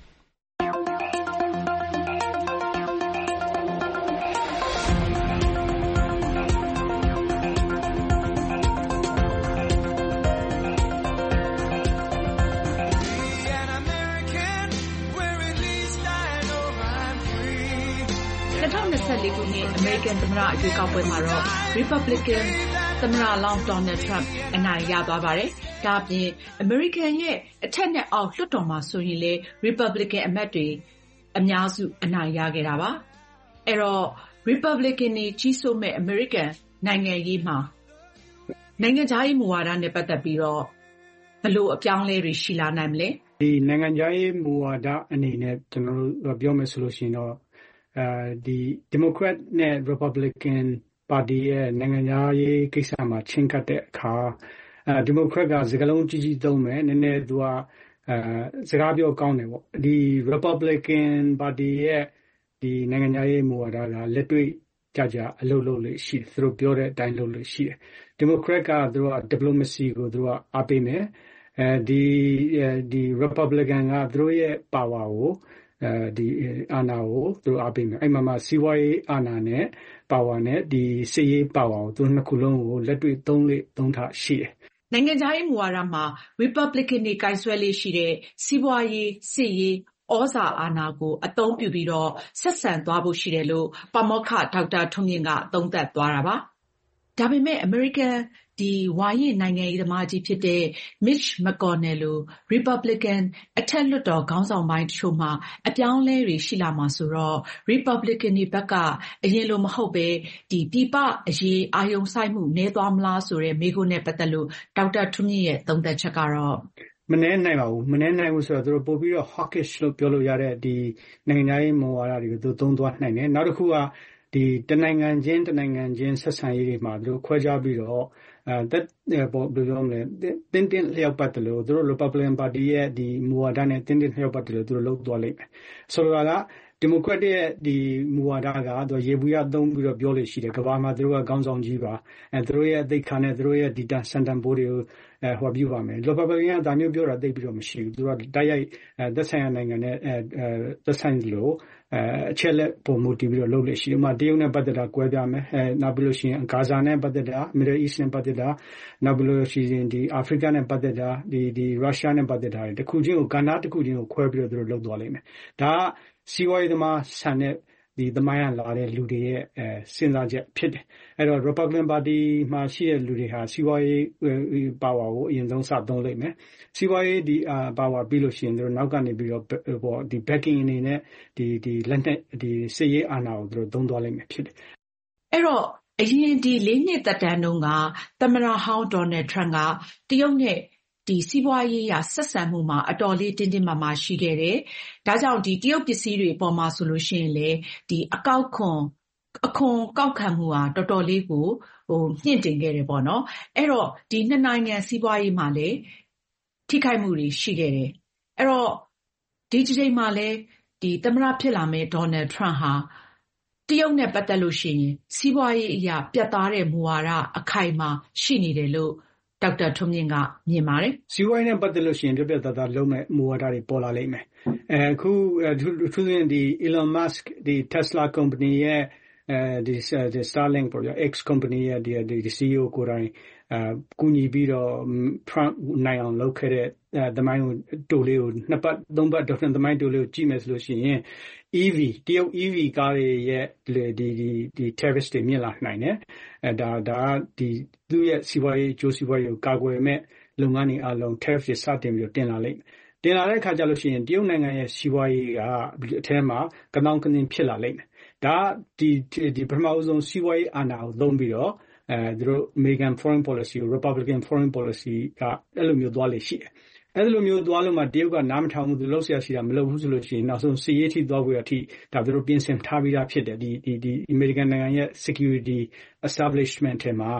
၂၀၂၄ ခုနှစ်အမေရိကန်သမ္မတရွေးကောက်ပွဲမှာတော့ Republican သမ္မတလောင်း Donald Trump အနိုင်ရသွားပါတယ်။ဒါ့အပြင်အမေရိကန်ရဲ့အထက်နဲ့အောက်လွှတ်တော်မှာဆိုရင်လည်း Republican အမတ်တွေအများစုအနိုင်ရခဲ့တာပါ။အဲ့တော့ Republican တွေကြီးစိုးမဲ့အမေရိကန်နိုင်ငံရေးမှာနိုင်ငံခြားရေးမူဝါဒနဲ့ပတ်သက်ပြီးတော့ဘယ်လိုအပြောင်းအလဲတွေရှိလာနိုင်မလဲ။ဒီနိုင်ငံခြားရေးမူဝါဒအနေနဲ့ကျွန်တော်တို့ပြောမယ်ဆိုလို့ရှိရင်တော့အဲဒီ Democrat နဲ့ Republican ပါတီရဲ့နိုင်ငံသားရေးကိစ္စမှာချင်းကပ်တဲ့အခါအဲ Democrat ကစကားလုံးကြီးကြီးသုံးမယ်နည်းနည်းသူကအဲစကားပြောကောင်းတယ်ပေါ့ဒီ Republican ပါတီရဲ့ဒီနိုင်ငံသားရေးမူဝါဒကလက်တွေ့ကြကြအလုပ်လုပ်လို့ရှိတယ်သူတို့ပြောတဲ့အတိုင်းလုပ်လို့ရှိတယ် Democrat ကသူတို့က diplomacy ကိုသူတို့ကအားပေးမယ်အဲဒီဒီ Republican ကသူတို့ရဲ့ power ကိုအဲဒီအာဏာကိုသူတို့အားပေးမယ်အဲ့မှာမှစီးပွားရေးအာဏာနဲ့ပါဝါနဲ့ဒီစစ်ရေးပါဝါကိုသူနှစ်ခုလုံးကိုလက်တွေ့သုံးလေသုံးထားရှိတယ်နိုင်ငံခြားရေးမူဝါဒမှာ Republican တွေကင်ဆွဲလေးရှိတဲ့စီးပွားရေးစစ်ရေးဩဇာအာဏာကိုအသုံးပြုပြီးတော့ဆက်ဆံသွားဖို့ရှိတယ်လို့ပါမောက္ခဒေါက်တာထွန်းမြင့်ကသုံးသပ်သွားတာပါဒါပေမဲ့ American ဒီဝါရင့်နိုင်ငံရေးသမားကြီးဖြစ်တဲ့ Mitch McConnell လို Republican အထက်လွှတ်တော်ခေါင်းဆောင်ပိုင်းတချို့မှာအပြောင်းအလဲတွေရှိလာမှာဆိုတော့ Republican တွေဘက်ကအရင်လိုမဟုတ်ပဲဒီပြည်ပအရေးအာရုံစိုက်မှုနည်းသွားမလားဆိုတဲ့မေးခွန်းနဲ့ပတ်သက်လို့ဒေါက်တာထွန်းမြင့်ရဲ့သုံးသပ်ချက်ကတော့မနှဲနိုင်ပါဘူးမနှဲနိုင်ဘူးဆိုတော့သူတို့ပို့ပြီးတော့ hawkish လို့ပြောလို့ရတဲ့ဒီနိုင်ငံရေးမူဝါဒတွေကိုသူသုံးသွားနိုင်တယ်နောက်တစ်ခုကဒီတနိုင်ငံချင်းတနိုင်ငံချင်းဆက်ဆံရေးတွေမှာသူတို့ခွဲခြားပြီးတော့အဲတက်ပေါ်ဘယ်လိုလဲတင်းတင်းလျောက်ပတ်တယ်လို့သူတို့ Republican Party ရဲ့ဒီမူဝါဒနဲ့တင်းတင်းလျောက်ပတ်တယ်လို့သူတို့လုပ်သွားလိမ့်မယ်ဆိုတော့ကဒီမိုကရက်ရဲ့ဒီမူဝါဒကသူရေဘူးရသုံးပြီးတော့ပြောလို့ရှိတယ်ကမ္ဘာမှာသူတို့ကခေါင်းဆောင်ကြီးပါအဲသူတို့ရဲ့အသိခါနဲ့သူတို့ရဲ့ဒီတန်စန်တန်ဘိုးတွေကိုအဲဟောပြပါမယ် Republican ကဒါမျိုးပြောတာသိပြီးတော့မရှိဘူးသူတို့ကတိုက်ရိုက်အဲသက်ဆိုင်ရာနိုင်ငံနဲ့အဲသက်ဆိုင်လို့အဲအချက်လက်ပုံမူတည်ပြီးတော့လုပ်လို့ရှိတယ်ဥပမာတရုတ်နဲ့ပတ်သက်တာကွဲပြားမယ်အဲနောက်ပြီးလို့ရှိရင်ဂါဇာနဲ့ပတ်သက်တာ Middle East နဲ့ပတ်သက်တာနောက်ပြီးလို့ရှိရင်ဒီအာဖရိကနဲ့ပတ်သက်တာဒီဒီရုရှားနဲ့ပတ်သက်တာတခုချင်းကိုကဏ္ဍတခုချင်းကိုခွဲပြီးတော့သူတို့လုပ်သွားလိမ့်မယ်ဒါကစီးပွားရေးသမားဆန်တဲ့ဒီသမိုင်းရလာတဲ့လူတွေရဲ့အဲစဉ်းစားချက်ဖြစ်တယ်အဲ့တော့ Republican Party မှာရှိတဲ့လူတွေဟာစီးပွားရေးပါဝါကိုအရင်ဆုံးစသုံးလိမ့်မယ်စီးပွားရေးဒီအာပါဝါပြီးလို့ရှိရင်သူတို့နောက်ကနေပြီးတော့ဟိုဒီ backing အနေနဲ့ဒီဒီလက်နဲ့ဒီစစ်ရေးအာဏာကိုသူတို့သုံးသွားလိမ့်မယ်ဖြစ်တယ်အဲ့တော့အရင်ဒီလေးနှစ်သက်တမ်းတုန်းကသမ္မတဟောင်းဒေါ်နယ်ထရန့်ကတရုတ်နဲ့ဒီစီးပွားရေးရဆက်ဆံမှုမှာအတော်လေးတင်းတင်းမာမာရှိခဲ့တယ်။ဒါကြောင့်ဒီတရုတ်ပစ္စည်းတွေအပေါ်မှာဆိုလို့ရှိရင်လေဒီအကောက်ခွန်အခွန်ကောက်ခံမှုဟာတော်တော်လေးကိုဟိုမြင့်တင်ခဲ့တယ်ပေါ့နော်။အဲ့တော့ဒီနှစ်နိုင်ငံစီးပွားရေးမှာလည်းထိခိုက်မှုတွေရှိခဲ့တယ်။အဲ့တော့ဒီချိန်မှာလည်းဒီသမ္မတဖြစ်လာမဲ့ဒေါ်နယ်ထရန့်ဟာတရုတ်နဲ့ပတ်သက်လို့ရှိရင်စီးပွားရေးအရာပြတ်သားတဲ့မူဝါဒအခိုင်အမာရှိနေတယ်လို့ဒေါက်တာထွန်းမြင့်ကမြင်ပါတယ်စီးပွားရေးနဲ့ပတ်သက်လို့ရှိရင်ပြပြသားသားလုံးမဲ့မူဝါဒတွေပေါ်လာလိမ့်မယ်အဲအခုသူရင်ဒီ Elon Musk ဒီ Tesla company ရဲ့အဲဒီ Starlink ပေါ့ဗျာ X company ရဲ့ဒီဒီ စီ အီ အို ကိုယ်တိုင်အဲကူညီပြီးတော့ Trump နိုင်အောင်လုပ်ခဲ့တဲ့သမိုင်းကိုတိုလေးကိုနှစ်ပတ်သုံးပတ်တော့သမိုင်းတိုလေးကိုကြည့်မယ်ဆိုလို့ရှိရင် E V တရုတ် E V ကားတွေရဲ့ဒီဒီဒီ tariff တွေမြင့်လာနိုင်တယ်အဲဒါဒါဒီသူ့ရဲ့စီးပွားရေးကျိုးစီးပွားရေးကိုကာကွယ်မဲ့လုပ်ငန်းတွေအလုံး tariff တွေစတင်ပြီးတော့တင်လာလိမ့်မယ်တင်လာတဲ့အခါကျလို့ရှိရင်တရုတ်နိုင်ငံရဲ့စီးပွားရေးကအထဲမှာကနောင်ကနင်းဖြစ်လာလိမ့်မယ်ဒါဒီဒီပထမဆုံးစီးပွားရေးအာဏာကိုသုံးပြီးတော့အဲသူတို့ American foreign policy ကို Republican foreign policy ကအဲ့လိုမျိုးသွားလေရှိတယ်အဲ့လိုမျိုးသွားလို့မှတရုတ်ကနားမထောင်ဘူးသူလှုပ်ရှားရှိတာမလုပ်ဘူးဆိုလို့ရှိရင်နောက်ဆုံးစီးရေးထိသွားပြီးအထိဒါသူတို့ပြင်ဆင်ထားပြီးသားဖြစ်တယ်ဒီဒီဒီ American နိုင်ငံရဲ့ security establishment ထဲမှာ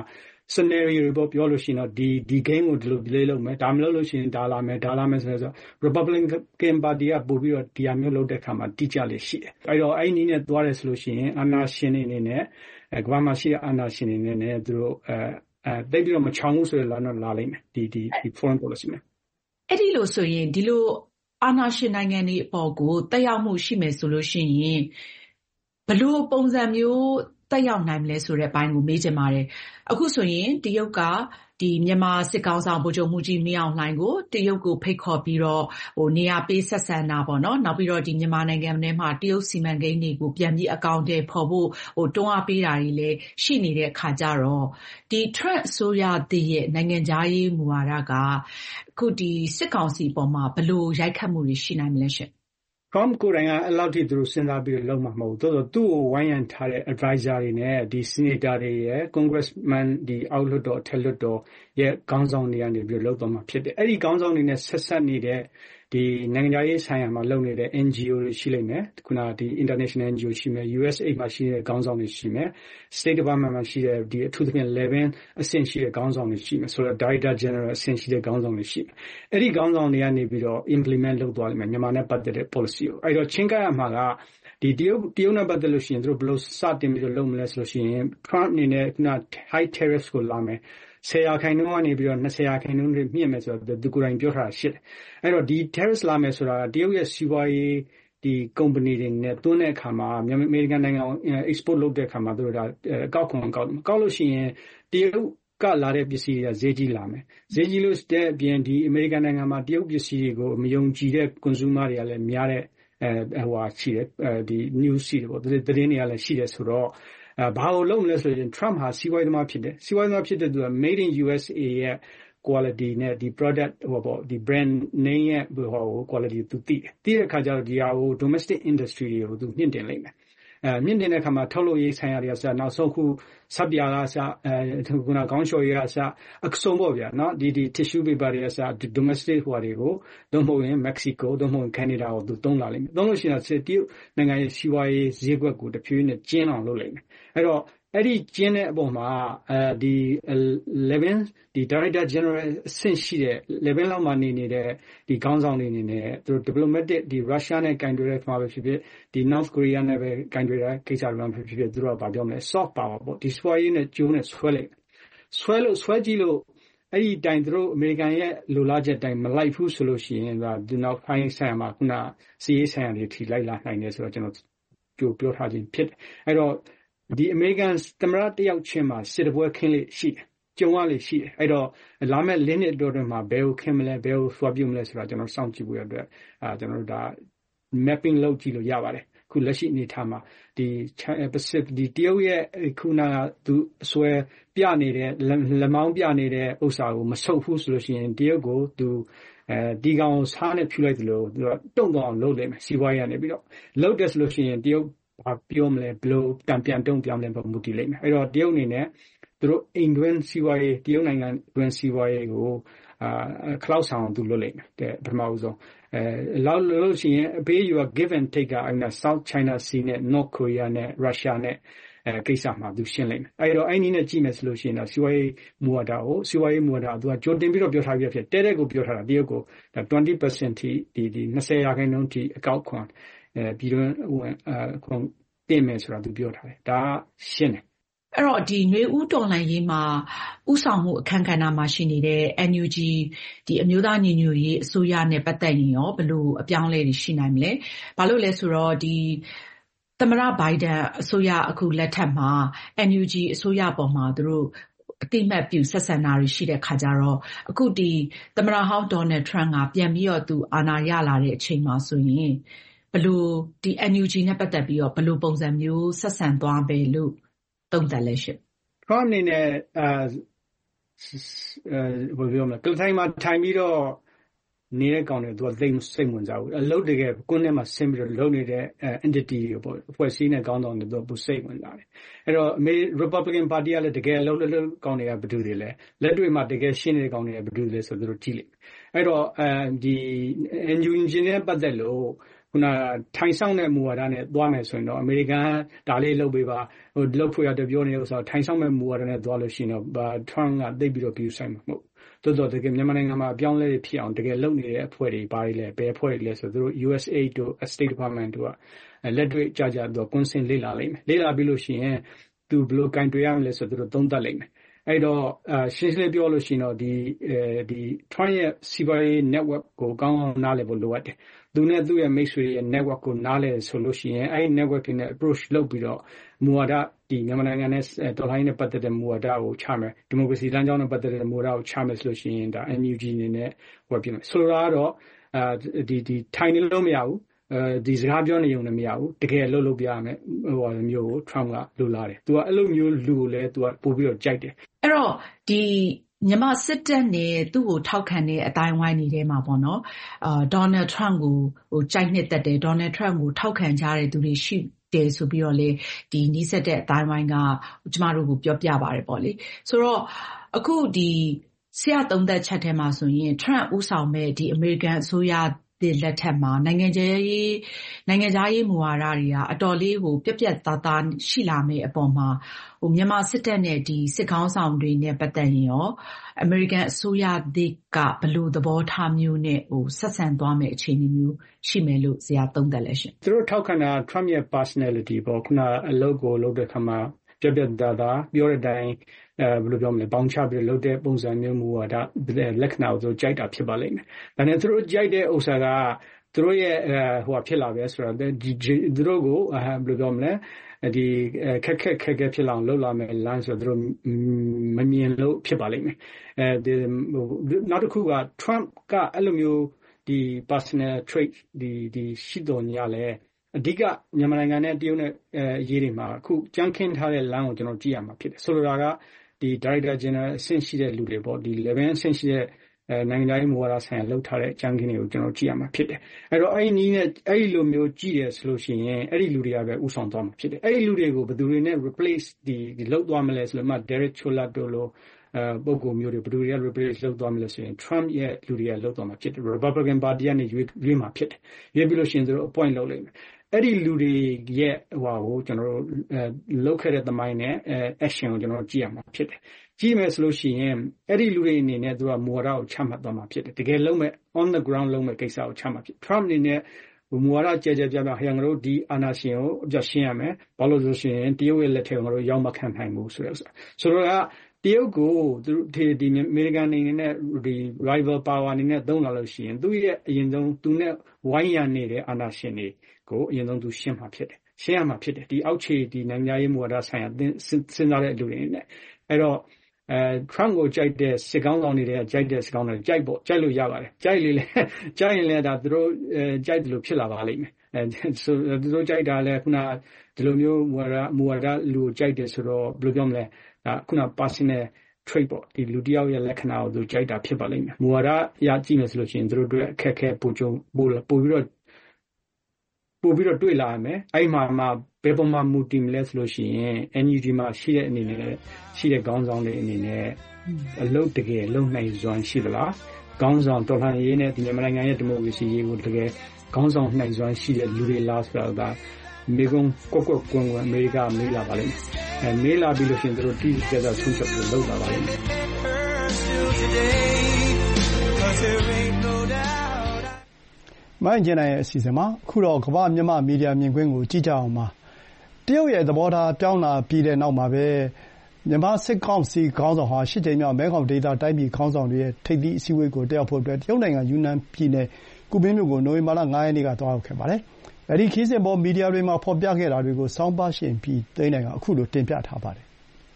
scenario တွေပေါ့ပြောလို့ရှိရင်တော့ဒီဒီ game ကိုဒီလို play လုပ်မယ်ဒါမလုပ်လို့ရှိရင်ဒါလာမယ်ဒါလာမယ်ဆိုတော့ Republican Party ကပို့ပြီးတော့ဒီအမျိုးလုပ်တဲ့အခါမှာတိကျလေးရှိတယ်အဲ့တော့အဲ့ဒီနည်းနဲ့သွားတယ်ဆိုလို့ရှိရင်အာဏာရှင်တွေအနေနဲ့ကမ္ဘာမှာရှိတဲ့အာဏာရှင်တွေအနေနဲ့သူတို့အဲအဲတိတ်ပြီးတော့မချောင်ဘူးဆိုရင်လာတော့လာလိမ့်မယ်ဒီဒီဒီ foreign policy မှာအဲ့ဒီလိုဆိုရင်ဒီလိုအာဏာရှင်နိုင်ငံတွေအပေါ်ကိုတက်ရောက်မှုရှိမယ်ဆိုလို့ရှိရင်ဘယ်လိုပုံစံမျိုးတက်ရောက်နိုင်မလဲဆိုတဲ့ဘိုင်းကိုမေးချင်ပါတယ်အခုဆိုရင်တရုတ်ကဒီမြန်မာစစ်ကောင်ဆောင်ဗိုလ်ချုပ်မှုကြီးမင်းအောင်လှိုင်ကိုတရုတ်ကိုဖိတ်ခေါ်ပြီးတော့ဟိုနေရာပေးဆက်ဆံတာပေါ့နော်နောက်ပြီးတော့ဒီမြန်မာနိုင်ငံထဲမှာတရုတ်စီမံကိန်းတွေကိုပြန်ပြီးအကောင့်တွေဖော်ဖို့ဟိုတွန်းအားပေးတာတွေလည်းရှိနေတဲ့အခါကျတော့ဒီ Trump အစိုးရတည်ရဲ့နိုင်ငံသားရေးမူဝါဒကအခုဒီစစ်ကောင်စီပေါ်မှာဘယ်လိုရိုက်ခတ်မှုတွေရှိနိုင်မလဲရှင် Trump ကိုယ်တိုင်ကအဲ့လောက်ထိသူတို့စဉ်းစားပြီးလုံးမှာမဟုတ်ဘူးတော်တော်သူ့ကိုဝိုင်းရံထားတဲ့ advisor တွေနဲ့ဒီ senator တွေရဲ့ congressman ဒီအောက်လွှတ်တော်အထက်လွှတ်တော်ရဲ့ခေါင်းဆောင်တွေကနေပြီးလုံးသွားမှာဖြစ်တယ်အဲ့ဒီခေါင်းဆောင်တွေနဲ့ဆက်ဆက်နေတဲ့ဒီနိုင်ငံရေးဆိုင်ရာမှာလုပ်နေတဲ့ N G O တွေရှိလိမ့်မယ်ခုနဒီ international N G O ရှိမယ် U S A မှာရှိတဲ့ခေါင်းဆောင်တွေရှိမယ် State Department မှာရှိတဲ့ဒီအထူးသဖြင့်elevenအဆင့်ရှိတဲ့ခေါင်းဆောင်တွေရှိမယ်ဆိုတော့ Director General အဆင့်ရှိတဲ့ခေါင်းဆောင်တွေရှိမယ်အဲ့ဒီခေါင်းဆောင်တွေကနေပြီးတော့ implement လုပ်သွားလိမ့်မယ်မြန်မာနဲ့ပတ်သက်တဲ့ policy ကိုအဲ့တော့ချင်းကရမှာကဒီတရုတ်တရုတ်နဲ့ပတ်သက်လို့ရှိရင်တို့ဘယ်လိုစတင်ပြီးတော့လုပ်မလဲဆိုလို့ရှိရင် Trump အနေနဲ့ခုန high tariffs ကိုလာမယ်ဆယ်ရာခိုင်နှုန်းကနေပြီးတော့နှစ်ဆယ်ရာခိုင်နှုန်းတွေမြင့်မယ်ဆိုတော့သူကိုယ်တိုင်ပြောထားတာရှိတယ်အဲ့တော့ဒီ tariffs လာမယ်ဆိုတာတရုတ်ရဲ့စီးပွားရေးဒီ company တွေနဲ့တွန်းတဲ့အခါမှာအမေရိကန်နိုင်ငံ export လုပ်တဲ့အခါမှာတို့ဒါအကောက်ခွန်ကောက်ကောက်လို့ရှိရင်တရုတ်ကလာတဲ့ပစ္စည်းတွေကဈေးကြီးလာမယ်ဈေးကြီးလို့တဲ့အပြင်ဒီအမေရိကန်နိုင်ငံမှာတရုတ်ပစ္စည်းတွေကိုမယုံကြည်တဲ့ consumer တွေကလည်းများတဲ့အဲဟိုရှိတယ်ဒီ news ရှိတယ်ပေါ့သတင်းတွေကလည်းရှိတယ်ဆိုတော့အဲဘာလို့လုပ်မလဲဆိုရင် Trump ဟာစီးပွားရေးသမားဖြစ်တယ်စီးပွားရေးသမားဖြစ်တဲ့သူက made in U S A ရဲ့ quality နဲ့ဒီ product ဟိုပေါ့ဒီ brand name ရဲ့ဟို quality သူသိတယ်သိတဲ့အခါကျတော့ဒီဟာကို domestic industry တွေကိုသူမြင့်တင်လိုက်မယ်အဲမြင့်တင်တဲ့အခါမှာထုတ်လုပ်ရေးဆိုင်ရာတွေကစနောက်ဆုံးခုစပ်ပြာကစအဲခုနကောင်းချော်ရေးကစအစုံပေါ့ဗျာနော်ဒီဒီ tissue paper တွေကစ domestic ဟိုတွေကိုသုံးဖို့ရင် Mexico သုံးဖို့ Canada ကိုသူသုံးလာလိမ့်မယ်သုံးလို့ရှိရင်စစ်တရုတ်နိုင်ငံရဲ့စီးပွားရေးဈေးကွက်ကိုတဖြည်းဖြည်းနဲ့ကျင်းအောင်လုပ်လိုက်မယ်အဲ့တော့အဲ့ဒီကျင်းတဲ့အပေါ်မှာအဲဒီ eleven ဒီ Director General အဆင့်ရှိတဲ့ eleven လောက်မှနေနေတဲ့ဒီခေါင်းဆောင်တွေအနေနဲ့သူတို့ diplomatic ဒီ Russia နဲ့ကင်တွယ်တဲ့မှာပဲဖြစ်ဖြစ်ဒီ North Korea နဲ့ပဲကင်တွယ်တဲ့ကိစ္စတွေမှာဖြစ်ဖြစ်သူတို့ကဗာပြောမလဲ soft power ပေါ့ဒီ sway နဲ့ကျိုးနဲ့ဆွဲလိုက်ဆွဲလို့ဆွဲကြည့်လို့အဲ့ဒီတိုင်သူတို့အမေရိကန်ရဲ့လိုလားချက်တိုင်မလိုက်ဘူးဆိုလို့ရှိရင်ဒါဒီနောက်ဖိုင်းဆိုင်မှာခုနစီးရေးဆိုင်ရာတွေထိလိုက်လာနိုင်တယ်ဆိုတော့ကျွန်တော်ကြိုပြောထားခြင်းဖြစ်တယ်အဲ့တော့ဒီအမေရိကန်သမ္မတတယောက်ချင်းမှာစစ်တပွဲခင်းလေးရှိတယ်ကြုံရလေးရှိတယ်အဲ့တော့လာမယ့်လင်းနှစ်တော်တွေမှာဘယ်ကိုခင်းမလဲဘယ်ကိုဆွာပြုတ်မလဲဆိုတာကျွန်တော်စောင့်ကြည့်ဖို့ရတဲ့အာကျွန်တော်တို့ဒါ mapping လုပ်ကြည့်လို့ရပါတယ်ခုလက်ရှိအနေထားမှာဒီ Pacific ဒီတရုတ်ရဲ့ခုနကသူအစွဲပြနေတဲ့လက်မောင်းပြနေတဲ့ဥစ္စာကိုမဆုပ်ဘူးဆိုလို့ရှိရင်တရုတ်ကိုသူအဲဒီကောင်စားနဲ့ဖြူလိုက်တယ်လို့သူကတုံ့တော့အောင်လုပ်လိမ့်မယ်စီးပွားရေးကနေပြီးတော့လုပ်တယ်ဆိုလို့ရှိရင်တရုတ်ဘာပြောမလဲဘလို့တံပြန်တုံ့ပြောင်းလဲပုံမူတည်လိမ့်မယ်အဲ့တော့တရုတ်အနေနဲ့သူတို့အိမ်တွင်းစီးပွားရေးတရုတ်နိုင်ငံတွင်းစီးပွားရေးကိုအာခလောက်ဆောင်သူလုပ်လိမ့်မယ်တဲ့ပထမဦးဆုံးအဲလောက်လို့ရှိရင်အပေးယူက give and take ကအဲ့ဒါ South China Sea နဲ့ North Korea နဲ့ Russia နဲ့အဲကိစ္စမှာသူရှင်းလိမ့်မယ်အဲ့တော့အဲ့နည်းနဲ့ကြည့်မယ်ဆိုလို့ရှိရင်တော့စီးပွားရေးမူဝါဒကိုစီးပွားရေးမူဝါဒကသူကကြိုတင်ပြီးတော့ပြောထားပြီးဖြစ်တဲတဲ့ကိုပြောထားတာတရုတ်ကိုဒါ twenty percent ထိဒီဒီtwentyရာခိုင်နှုန်းထိအကောက်ခွန်အဲပြီးတော့ဟိုတင်မယ်ဆိုတာသူပြောထားတယ်ဒါရှင်းတယ်အဲ့တော့ဒီຫນွေဦးတော်လှန်ရေးမှာဥဆောင်မှုအခမ်းကဏ္ဍမှာရှိနေတဲ့ N U G ဒီအမျိုးသားညီညွတ်ရေးအစိုးရနဲ့ပတ်သက်ရင်ရောဘယ်လိုအပြောင်းအလဲတွေရှိနိုင်မလဲဘာလို့လဲဆိုတော့ဒီသမ္မတဘိုင်ဒန်အစိုးရအခုလက်ထက်မှာ N U G အစိုးရပေါ်မှာသူတို့အတိမတ်ပြုဆက်ဆံတာတွေရှိတဲ့ခါကြတော့အခုဒီသမ္မတဟောင်းဒေါ်နယ်ထရန့်ကပြန်ပြီးတော့သူအာဏာရလာတဲ့အချိန်မှာဆိုရင်ဘယ်လိုဒီ N U G နဲ့ပတ်သက်ပြီးတော့ဘယ်လိုပုံစံမျိုးဆက်ဆံသွားပဲလို့တုံ့တက်လဲရှိ Trump အနေနဲ့အဲဘယ်လိုပြောမလဲကလထိုင်မှာထိုင်ပြီးတော့နေတဲ့ကောင်တွေသူကသိစိတ်ဝင်စားဘူးအလုပ်တကယ်ကွန်းထဲမှာဆင်းပြီးတော့လုပ်နေတဲ့ entity တွေပေါ့အဖွဲ့အစည်းနဲ့ကောင်းတော့တယ်သူကပူစိတ်ဝင်စားတယ်အဲ့တော့ Republican Party ကလည်းတကယ်လုပ်လုပ်ကောင်တွေကဘယ်သူတွေလဲလက်တွေ့မှာတကယ်ရှင်းနေတဲ့ကောင်တွေကဘယ်သူလဲဆိုသူတို့ကြည့်လိမ့်မယ်အဲ့တော့အဲဒီ N U G နဲ့ပတ်သက်လို့ခုနထိုင်ဆောင်တဲ့မူဝါဒနဲ့သွားမယ်ဆိုရင်တော့အမေရိကန်ဒါလေးလုပ်ပေးပါဟိုလုပ်ဖို့ရတဲ့ပြောနေလို့ဆိုတော့ထိုင်ဆောင်မဲ့မူဝါဒနဲ့သွားလို့ရှိရင်တော့ Trump ကသိပြီးတော့ view ဆိုင်မှာမဟုတ်တော်တော်တကယ်မြန်မာနိုင်ငံမှာအပြောင်းလဲဖြစ်အောင်တကယ်လုပ်နေတဲ့အဖွဲ့တွေဘာတွေလဲဘယ်အဖွဲ့တွေလဲဆိုတော့သူတို့ U S A တို့ State Department တို့ကလက်တွေ့ကြကြတော့ကွန်ဆင်လေ့လာလိမ့်မယ်လေ့လာပြီးလို့ရှိရင်သူဘယ်လိုကင်တွယ်ရမလဲဆိုတော့သူတို့သုံးသပ်လိမ့်မယ်အဲ့တော့ရှင်းရှင်းလေးပြောလို့ရှိရင်တော့ဒီဒီ Trump ရဲ့စီးပွားရေး network ကိုကောင်းအောင်နားလည်ဖို့လိုအပ်တယ်သူနဲ့သူ့ရဲ့မိတ်ဆွေရဲ့ network ကိုနားလည်ဆိုလို့ရှိရင်အဲ့ဒီ network တွေနဲ့ approach လုပ်ပြီးတော့မူဝါဒဒီမြန်မာနိုင်ငံနဲ့တော်လှန်ရေးနဲ့ပတ်သက်တဲ့မူဝါဒကိုချမယ်ဒီမိုကရေစီလမ်းကြောင်းနဲ့ပတ်သက်တဲ့မူဝါဒကိုချမယ်ဆိုလို့ရှိရင်ဒါ N U G အနေနဲ့ဟောပြမယ်ဆိုတော့ကတော့အဲဒီဒီထိုင်နေလို့မရဘူးအဲဒီစကားပြောနေုံနဲ့မရဘူးတကယ်လှုပ်လို့ပြရမယ်ဟိုမျိုးကို Trump ကလိုလာတယ်သူကအဲ့လိုမျိုးလူကိုလည်းသူကပို့ပြီးတော့ကြိုက်တယ်အဲ့တော့ဒီမြန်မာစစ်တပ်နဲ့သူ့ကိုထောက်ခံတဲ့အတိုင်းဝိုင်းနေထဲမှာပေါ့နော်အာဒေါ်နယ်ထရန့်ကိုဟိုကြိုက်နှစ်သက်တယ်ဒေါ်နယ်ထရန့်ကိုထောက်ခံကြတဲ့သူတွေရှိတယ်ဆိုပြီးတော့လေဒီနီးစပ်တဲ့အတိုင်းဝိုင်းကကျမတို့ကိုပြောပြပါတယ်ပေါ့လေဆိုတော့အခုဒီဆရာသုံးသက်ချက်ထဲမှာဆိုရင်ထရန့်ဦးဆောင်မဲ့ဒီအမေရိကန်အစိုးရဒီလက်ထက်မှာနိုင်ငံရေးနိုင်ငံသားရေးမူဝါဒတွေကအတော်လေးဟိုပြက်ပြက်သားသားရှိလာမယ့်အပေါ်မှာဟိုမြန်မာစစ်တပ်နဲ့ဒီစစ်ကောင်းဆောင်တွေနဲ့ပတ်သက်ရင်ရောအမေရိကန်အစိုးရကဘယ်လိုသဘောထားမျိုးနဲ့ဟိုဆက်ဆံသွားမယ့်အခြေအနေမျိုးရှိမယ်လို့ဆရာသုံးသပ်လဲရှင်သူတို့ထောက်ခံတာ Trump ရဲ့ personality ပေါ့ခုနအလုပ်ကိုလုပ်တဲ့ခါမှာပြက်ပြက်သားသားပြောတဲ့အတိုင်းအဲဘယ်လိုပြောမလဲဘောင်းချပြီးလုပ်တဲ့ပုံစံမျိုးမူဝါဒလက္ခဏာကိုသူကြိုက်တာဖြစ်ပါလိမ့်မယ်။ဒါနဲ့သူတို့ကြိုက်တဲ့ဥစ္စာကသူတို့ရဲ့ဟိုဖြစ်လာပဲဆိုတော့ဒီသူတို့ကိုဘယ်လိုပြောမလဲဒီခက်ခက်ခက်ခက်ဖြစ်လောင်လှုပ်လာမယ်လမ်းဆိုတော့သူတို့မမြင်လို့ဖြစ်ပါလိမ့်မယ်။အဲဒီနောက်တစ်ခုက Trump ကအဲ့လိုမျိုးဒီ personal trait ဒီဒီရှိတော်ညလဲအဓိကမြန်မာနိုင်ငံနဲ့တရုတ်နဲ့အရေးတွေမှာအခုကြမ်းခင်းထားတဲ့လမ်းကိုကျွန်တော်ကြည့်ရမှာဖြစ်တယ်ဆိုလိုတာကဒီ Director General အဆင့်ရှိတဲ့လူတွေပေါ့ဒီ level အဆင့်ရှိတဲ့နိုင်ငံသားရေးမူဝါဒဆိုင်ရာလှုပ်ထားတဲ့ကြမ်းခင်းတွေကိုကျွန်တော်ကြည့်ရမှာဖြစ်တယ်အဲ့တော့အဲ့ဒီနည်းနဲ့အဲ့ဒီလိုမျိုးကြည့်ရဆိုလို့ရှိရင်အဲ့ဒီလူတွေကပဲဥဆောင်သွားမှာဖြစ်တယ်အဲ့ဒီလူတွေကိုဘယ်သူတွေနဲ့ replace ဒီဒီလှုပ်သွားမလဲဆိုလို့မှ Derek Chollet တို့လိုအဲပုံကိုမျိုးတွေဘယ်သူတွေက replace လုပ်သွားမလဲဆိုရင် Trump ရဲ့လူတွေကလုပ်သွားမှာဖြစ်တယ် Republican Party ကနေရွေးရွေးမှာဖြစ်တယ်ရွေးပြီးလို့ရှိရင်သူတို့ appoint လုပ်လိမ့်မယ်အဲ့ဒီလူတွေရဲ့ဟိုကိုကျွန်တော်တို့လောက်ခဲ့တဲ့သမိုင်းနဲ့ action ကိုကျွန်တော်ကြည့်ရမှာဖြစ်တယ်ကြည့်မယ်ဆိုလို့ရှိရင်အဲ့ဒီလူတွေအနေနဲ့သူကမူဝါဒကိုချမှတ်သွားမှာဖြစ်တယ်တကယ်လုံးမဲ့ on the ground လုံးမဲ့ကိစ္စကိုချမှတ်ဖြစ် Trump အနေနဲ့မူဝါဒကြဲကြဲပြပြဟိုငါတို့ဒီအာဏာရှင်ကိုအပြတ်ရှင်းရမယ်ဘာလို့ဆိုရှင်တရုတ်ရဲ့လက်ထဲကိုငါတို့ရောက်မခံနိုင်ဘူးဆိုတော့ဆိုတော့တရုတ်ကိုသူဒီဒီအမေရိကန်အနေနဲ့ဒီ rival power အနေနဲ့သုံးလာလို့ရှိရင်သူ့ရဲ့အရင်ဆုံးသူနဲ့ဝိုင်းရနေတဲ့အာဏာရှင်တွေကိုအရင်ဆုံးသူရှင်းမှာဖြစ်တယ်ရှင်းရမှာဖြစ်တယ်ဒီအောက်ခြေဒီနိုင်ငံရေးမူဝါဒဆိုင်ရာစဉ်းစားတဲ့လူတွေနဲ့အဲ့တော့အဲ Trump ကိုကြိုက်တဲ့စစ်ကောင်းဆောင်တွေကကြိုက်တဲ့စစ်ကောင်းတွေကြိုက်ပေါ့ကြိုက်လို့ရပါတယ်ကြိုက်လေလေကြိုက်ရင်လည်းဒါသူတို့အဲကြိုက်တယ်လို့ဖြစ်လာပါလိမ့်မယ်အဲဆိုသူတို့ကြိုက်တာလည်းခုနဒီလိုမျိုးမူဝါဒမူဝါဒလူကိုကြိုက်တယ်ဆိုတော့ဘယ်လိုပြောမလဲဒါခုန personal trait ပေါ့ဒီလူတယောက်ရဲ့လက္ခဏာကိုသူကြိုက်တာဖြစ်ပါလိမ့်မယ်မူဝါဒအရကြည့်မယ်ဆိုလို့ရှိရင်သူတို့တို့အခက်အခဲပိုကြုံပို့ပို့ပြီးတော့ပို့ပြီးတော့တွေ့လာရမယ်အဲ့မှာမှဘယ်ပုံမှမူတည်မလဲဆိုလို့ရှိရင် N U G မှာရှိတဲ့အနေနဲ့ရှိတဲ့ခေါင်းဆောင်တွေအနေနဲ့အလုပ်တကယ်လုပ်နိုင်စွမ်းရှိသလားခေါင်းဆောင်တော်လှန်ရေးနဲ့ဒီမြန်မာနိုင်ငံရဲ့ဒီမိုကရေစီရေးကိုတကယ်ခေါင်းဆောင်နိုင်စွမ်းရှိတဲ့လူတွေလားဆိုတာကမိကုံကွက်ကွက်ကွန်းကွန်းအမေရိကမေးလာပါလိမ့်မယ်အဲမေးလာပြီးလို့ရှိရင်တို့တိကျကျဆုံးဖြတ်ပြီးလုပ်လာပါလိမ့်မယ်မိုင်းကျန်ရဲ့အစီအစဉ်မှာအခုတော့ကမ္ဘာမြန်မာမီဒီယာမြင်ကွင်းကိုကြည့်ကြအောင်ပါတရုတ်ရဲ့သဘောထားပြောင်းလာပြီးတဲ့နောက်မှာပဲမြန်မာစစ်ကောင်စီခေါင်းဆောင်ဟာရှစ်ကြိမ်မြောက်မဲခေါင်ဒေသတိုင်းပြည်ခေါင်းဆောင်တွေရဲ့ထိပ်သီးအစည်းအဝေးကိုတက်ရောက်ဖို့အတွက်တရုတ်နိုင်ငံယူနန်ပြည်နယ်ကူမင်းမြို့ကိုနိုဝင်ဘာလငါးရက်နေ့ကသွားရောက်ခဲ့ပါတယ်အဲဒီခီးစဉ်ပေါ်မီဒီယာတွေမှာဖော်ပြခဲ့တာတွေကိုစောင်းပါရှင်ပြီးသိန်းနိုင်ကအခုလိုတင်ပြထားပါတယ်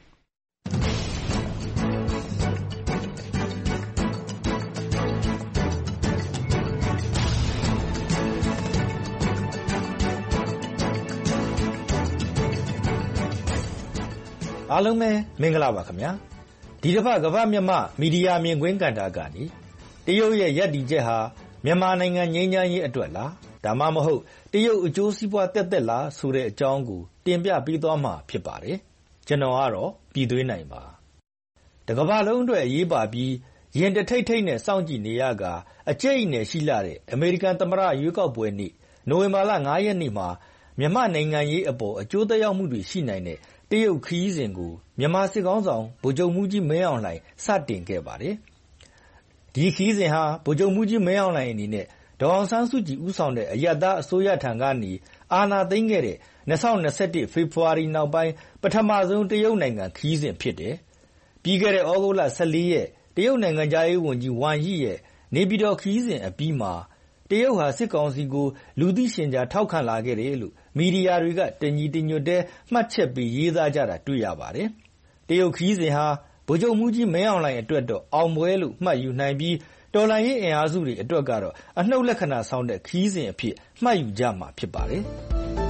အားလုံးပဲမင်္ဂလာပါခင်ဗျာဒီတစ်ပတ်ကမ္ဘာမြမမီဒီယာမြင်ကွင်းကဏ္ဍကနေတရုတ်ရဲ့ရည်တည်ချက်ဟာမြန်မာနိုင်ငံငြိမ်းချမ်းရေးအတွက်လားဒါမှမဟုတ်တရုတ်အကျိုးစီးပွားတက်တက်လားဆိုတဲ့အကြောင်းကိုတင်ပြပေးသွားမှာဖြစ်ပါတယ်ကျွန်တော်ကတော့ပြည်သွေးနိုင်ပါတကမ္ဘာလုံးအတွက်အရေးပါပြီးရင်တထိတ်ထိတ်နဲ့စောင့်ကြည့်နေရကအကျိတ်နဲ့ရှိလာတဲ့အမေရိကန်သမ္မတရွေးကောက်ပွဲနေ့နိုဝင်ဘာလငါးရက်နေ့မှာမြန်မာနိုင်ငံရေးအပေါ်အကျိုးသက်ရောက်မှုတွေရှိနိုင်တဲ့တရုတ်ခရီးစဉ်ကိုမြန်မာစစ်ခေါင်းဆောင်ဗိုလ်ချုပ်မှူးကြီးမင်းအောင်လှိုင်စတင်ခဲ့ပါတယ်။ဒီခရီးစဉ်ဟာဗိုလ်ချုပ်မှူးကြီးမင်းအောင်လှိုင်အနေနဲ့ဒေါ်အောင်ဆန်းစုကြည်ဦးဆောင်တဲ့အရပ်သားအစိုးရထံကနေအာဏာသိမ်းခဲ့တဲ့၂၀၂၁ဖေဖေါ်ဝါရီနောက်ပိုင်းပထမဆုံးတရုတ်နိုင်ငံခရီးစဉ်ဖြစ်တယ်။ပြီးခဲ့တဲ့ဩဂုတ်လ၁၄ရက်တရုတ်နိုင်ငံခြားရေးဝန်ကြီးဝမ်ယီရဲ့နေပြည်တော်ခရီးစဉ်အပြီးမှာတရုတ်ဟာစစ်ကောင်စီကိုလူသိရှင်ကြားထောက်ခံလာခဲ့တယ်လို့မီဒီယာတွေကတညီတညွတ်တည်းမှတ်ချက်ပေးရေးသားကြတာတွေ့ရပါတယ်။တရုတ်ခရီးစဉ်ဟာဗိုလ်ချုပ်မှူးကြီးမင်းအောင်လှိုင်အတွက်တော့အောင်ပွဲလို့မှတ်ယူနိုင်ပြီးတော်လှန်ရေးအင်အားစုတွေအတွက်ကတော့အနှုတ်လက္ခဏာဆောင်တဲ့ခရီးစဉ်အဖြစ်မှတ်ယူကြမှာဖြစ်ပါတယ်။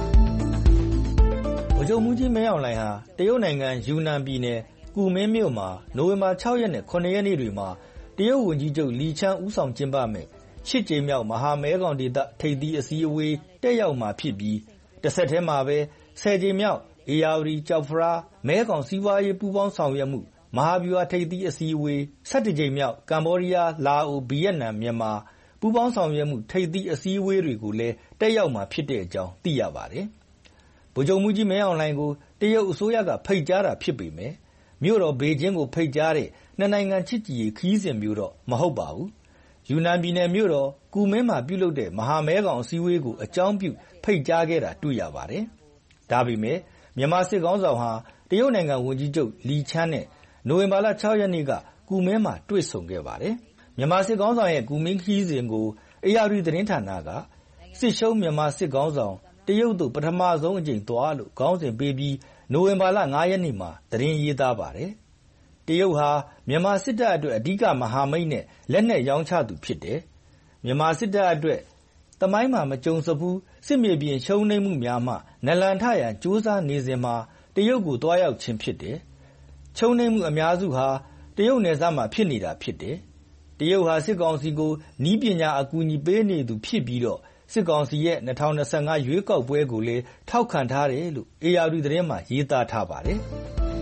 ဗိုလ်ချုပ်မှူးကြီးမင်းအောင်လှိုင်ဟာတရုတ်နိုင်ငံယူနန်ပြည်နယ်ကူမင်းမြို့မှာနိုဝင်ဘာခြောက်ရက်နဲ့ခုနှစ်ရက်နေ့တွေမှာတရုတ်ဝန်ကြီးချုပ်လီချမ်းဦးဆောင်ကျင်းပမယ့်ရှစ်ကြိမ်မြောက်မဟာမဲခေါင်ဒေသထိပ်သီးအစည်းအဝေးတက်ရောက်မှာဖြစ်ပြီးတစ်ဆက်တည်းမှာပဲဆယ်ကြိမ်မြောက်ဧရာဝတီကျောက်ဖရားမဲခေါင်စီးပွားရေးပူးပေါင်းဆောင်ရွက်မှုမဟာဗျူဟာထိပ်သီးအစည်းအဝေးဆယ့်တစ်ကြိမ်မြောက်ကမ္ဘောဒီးယားလာအိုဗီယက်နမ်မြန်မာပူးပေါင်းဆောင်ရွက်မှုထိပ်သီးအစည်းအဝေးတွေကိုလည်းတက်ရောက်မှာဖြစ်တဲ့အကြောင်းသိရပါတယ်။ဗိုလ်ချုပ်မှူးကြီးမင်းအောင်လှိုင်ကိုတရုတ်အစိုးရကဖိတ်ကြားတာဖြစ်ပေမဲ့မြို့တော်ဘေကျင်းကိုဖိတ်ကြားတဲ့နှစ်နိုင်ငံချစ်ကြည်ရေးခရီးစဉ်မျိုးတော့မဟုတ်ပါဘူး။ယူနန်ပြည်နယ်မြို့တော်ကူမင်းမှာပြုလုပ်တဲ့မဟာမဲခေါင်အစည်းအဝေးကိုအကြောင်းပြုဖိတ်ကြားခဲ့တာတွေ့ရပါတယ်။ဒါပေမဲ့မြန်မာစစ်ခေါင်းဆောင်ဟာတရုတ်နိုင်ငံဝန်ကြီးချုပ်လီချမ်းနဲ့နိုဝင်ဘာလခြောက်ရက်နေ့ကကူမင်းမှာတွေ့ဆုံခဲ့ပါတယ်။မြန်မာစစ်ခေါင်းဆောင်ရဲ့ကူမင်းခရီးစဉ်ကိုဧရာဝတီသတင်းဌာနကစစ်ရှုံးမြန်မာစစ်ခေါင်းဆောင်တရုတ်သို့ပထမဆုံးအကြိမ်သွားလို့ခေါင်းစဉ်ပေးပြီးနိုဝင်ဘာလငါးရက်နေ့မှာသတင်းရေးသားပါတယ်။တရုတ်ဟာမြန်မာစစ်တပ်အတွက်အဓိကမဟာမိတ်နဲ့လက်နက်ရောင်းချသူဖြစ်တယ်။မြန်မာစစ်တပ်အတွက်သမိုင်းမှာမကြုံစဖူးစစ်မြေပြင်ရှုံးနိမ့်မှုများမှနလန်ထရန်စူးစမ်းနေစဉ်မှာတရုတ်ကိုတွားရောက်ခြင်းဖြစ်တယ်။ချုံနှိမ့်မှုအများစုဟာတရုတ်နယ်စပ်မှာဖြစ်နေတာဖြစ်တယ်။တရုတ်ဟာစစ်ကောင်စီကိုနီးပညာအကူအညီပေးနေသူဖြစ်ပြီးတော့စစ်ကောင်စီရဲ့၂၀၂၅ရွေးကောက်ပွဲကိုလည်းထောက်ခံထားတယ်လို့ဧရာဝတီသတင်းမှာရေးသားထားပါတယ်။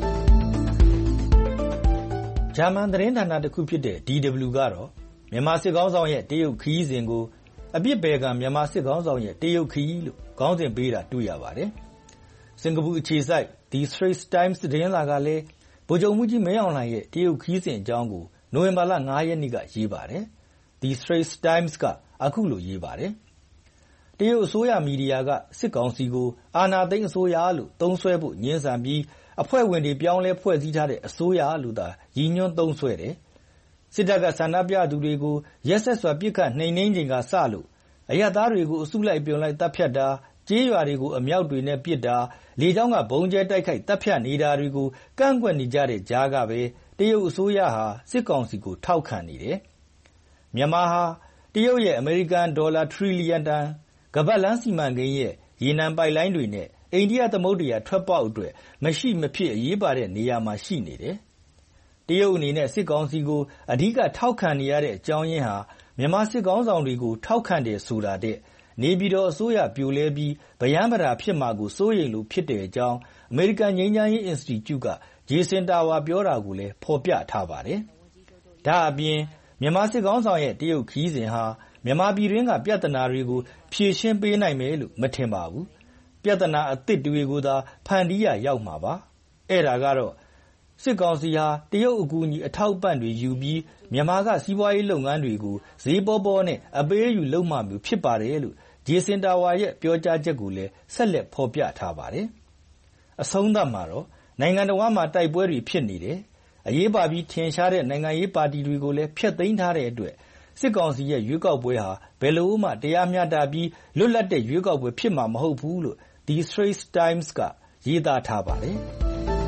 ဂျာမန်သတင်းဌာနတစ်ခုဖြစ်တဲ့ ဒီ ဒဘလျူ ကတော့မြန်မာစစ်ခေါင်းဆောင်ရဲ့တရုတ်ခရီးစဉ်ကိုအပြစ်ပယ်ကမြန်မာစစ်ခေါင်းဆောင်ရဲ့တရုတ်ခရီးလို့ခေါင်းစဉ်ပေးတာတွေ့ရပါတယ်။စင်ကာပူအခြေစိုက် The Straits Times သတင်းစာကလည်းဗိုလ်ချုပ်မှူးကြီးမင်းအောင်လှိုင်ရဲ့တရုတ်ခရီးစဉ်အကြောင်းကိုနိုဝင်ဘာလငါးရက်နေ့ကရေးပါတယ်။ The Straits Times ကအခုလိုရေးပါတယ်။တရုတ်အစိုးရမီဒီယာကစစ်ကောင်စီကိုအာဏာသိမ်းအစိုးရလို့သုံးစွဲဖို့ညှင်းဆန်ပြီးအဖွဲ့ဝင်တွေပြောင်းလဲဖွဲ့စည်းထားတဲ့အစိုးရလို့သာရည်ညွှန်းသုံးစွဲတယ်။စစ်တပ်ကဆန္ဒပြသူတွေကိုရက်စက်စွာပစ်ခတ်နှိမ်နင်းချိန်ကစလို့အရပ်သားတွေကိုအစုလိုက်ပြုံလိုက်တပ်ဖြတ်တာကျေးရွာတွေကိုအမြောက်တွေနဲ့ပစ်တာလေကြောင်းကဘုံကျဲတိုက်ခိုက်တပ်ဖြတ်နေတာတွေကိုကန့်ကွက်နေကြတဲ့ကြားကပဲတရုတ်အစိုးရဟာစစ်ကောင်စီကိုထောက်ခံနေတယ်။မြန်မာဟာတရုတ်ရဲ့အမေရိကန်ဒေါ်လာထရီလီယံတန်ကမ္ဘာ့လမ်းစီမံကိန်းရဲ့ရေနံပိုက်လိုင်းတွေနဲ့အိန္ဒိယသမုဒ္ဒရာထွက်ပေါက်အတွက်မရှိမဖြစ်အရေးပါတဲ့နေရာမှာရှိနေတယ်။တရုတ်အနေနဲ့စစ်ကောင်စီကိုအဓိကထောက်ခံနေရတဲ့အကြောင်းရင်းဟာမြန်မာစစ်ကောင်ဆောင်တွေကိုထောက်ခံတယ်ဆိုတာတဲ့နေပြည်တော်အစိုးရပြိုလဲပြီးဗယန်းပရာဖြစ်မှာကိုစိုးရိမ်လို့ဖြစ်တဲ့အကြောင်းအမေရိကန်ငြိမ်းချမ်းရေးအင်စတီကျုကဂျေဆင်တာဝါပြောတာကိုလည်းဖော်ပြထားပါတယ်။ဒါအပြင်မြန်မာစစ်ကောင်ဆောင်ရဲ့တရုတ်ခီးစဉ်ဟာမြန်မာပြည်တွင်းကပြဿနာတွေကိုဖြေရှင်းပေးနိုင်မယ်လို့မထင်ပါဘူး။ပြဿနာအသစ်တွေကိုသာဖန်တီးရရောက်မှာပါ။အဲ့ဒါကတော့စစ်ကောင်စီဟာတရုတ်အကူအညီအထောက်ပံ့တွေယူပြီးမြန်မာကစီးပွားရေးလုပ်ငန်းတွေကိုဈေးပေါပေါနဲ့အပေးအယူလုပ်မှမျိုးဖြစ်ပါတယ်လို့ဂျေဆင်တာဝါရဲ့ပြောကြားချက်ကိုလည်းဆက်လက်ဖော်ပြထားပါတယ်။အဆုံးသတ်မှာတော့နိုင်ငံတော်မှာတိုက်ပွဲတွေဖြစ်နေတယ်။အရေးပါပြီးထင်ရှားတဲ့နိုင်ငံရေးပါတီတွေကိုလည်းဖျက်သိမ်းထားတဲ့အတွက်စစ်ကောင်စီရဲ့ရွေးကောက်ပွဲဟာဘယ်လိုမှတရားမျှတပြီးလွတ်လပ်တဲ့ရွေးကောက်ပွဲဖြစ်မှာမဟုတ်ဘူးလို့ The Straits Times ကရေးသားထားပါတယ်။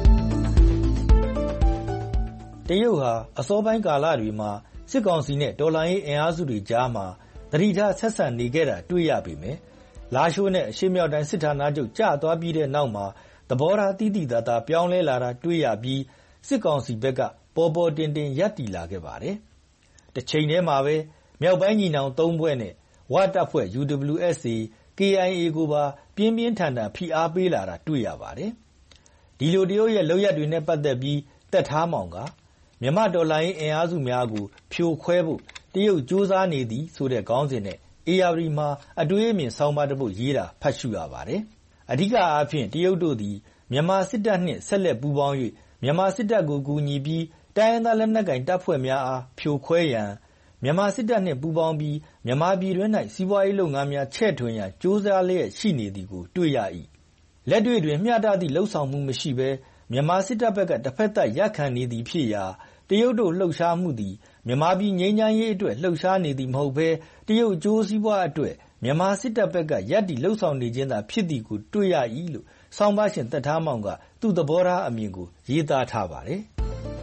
တရုတ်ဟာအစောပိုင်းကာလတွေမှာစစ်ကောင်စီနဲ့တော်လှန်ရေးအင်အားစုတွေကြားမှာတတိထားဆက်ဆံနေခဲ့တာတွေ့ရပေမယ့်လာရှိုးနဲ့အရှေ့မြောက်တိုင်းစစ်ဌာနချုပ်ကျသွားပြီးတဲ့နောက်မှာသဘောထားတိတိသားသားပြောင်းလဲလာတာတွေ့ရပြီးစစ်ကောင်စီဘက်ကပေါ်ပေါ်တင်တင်ရပ်တည်လာခဲ့ပါတယ်။တစ်ချိန်တည်းမှာပဲမြောက်ပိုင်းညီနောင်သုံးဘွဲ့နဲ့ဝတပ်ဖွဲ့ ယူ ဒဘလျူ အက်စ် အေ ကေ အိုင် အေ ကိုပါပြင်းပြင်းထန်ထန်ဖိအားပေးလာတာတွေ့ရပါတယ်။ဒီလိုတရုတ်ရဲ့လုပ်ရက်တွေနဲ့ပတ်သက်ပြီးတက်ထားမောင်ကမြန်မာတော်လှန်ရေးအင်အားစုများကိုဖြိုခွဲဖို့တရုတ်စ조사နေသည်ဆိုတဲ့ခေါင်းစဉ်နဲ့ဧအေအာရီမှာအတွေးအမြင်ဆောင်းပါးတစ်ပုဒ်ရေးတာဖတ်ရှုရပါတယ်။အဓိကအားဖြင့်တရုတ်တို့သည်မြန်မာစစ်တပ်နှင့်ဆက်လက်ပူးပေါင်း၍မြန်မာစစ်တပ်ကိုကူညီပြီးတိုင်းရင်းသားလက်နက်ကိုင်တပ်ဖွဲ့များအားဖြိုခွဲရန်မြန်မာစစ်တပ်နှင့်ပူးပေါင်းပြီးမြန်မာပြည်တွင်၌စီးပွားရေးလုပ်ငန်းများချဲ့ထွင်ရန်ကြိုးစားလျက်ရှိနေသည်ကိုတွေ့ရ၏။လက်တွေ့တွင်မျှတသည့်လှုပ်ဆောင်မှုမရှိဘဲမြန်မာစစ်တပ်ဘက်ကတစ်ဖက်သက်ရပ်ခံနေသည်ဖြစ်ရာတရုတ်တို့လှုပ်ရှားမှုသည်မြန်မာပြည်ငြိမ်းချမ်းရေးအတွက်လှုပ်ရှားနေသည်မဟုတ်ဘဲတရုတ်အကျိုးစီးပွားအတွက်မြန်မာစစ်တပ်ဘက်ကရပ်တည်လှုပ်ဆောင်နေခြင်းသာဖြစ်သည်ကိုတွေ့ရ၏လို့ဆောင်းပါးရှင်သက်ထားမောင်ကသူ့သဘောထားအမြင်ကိုရေးသားထားပါတယ်။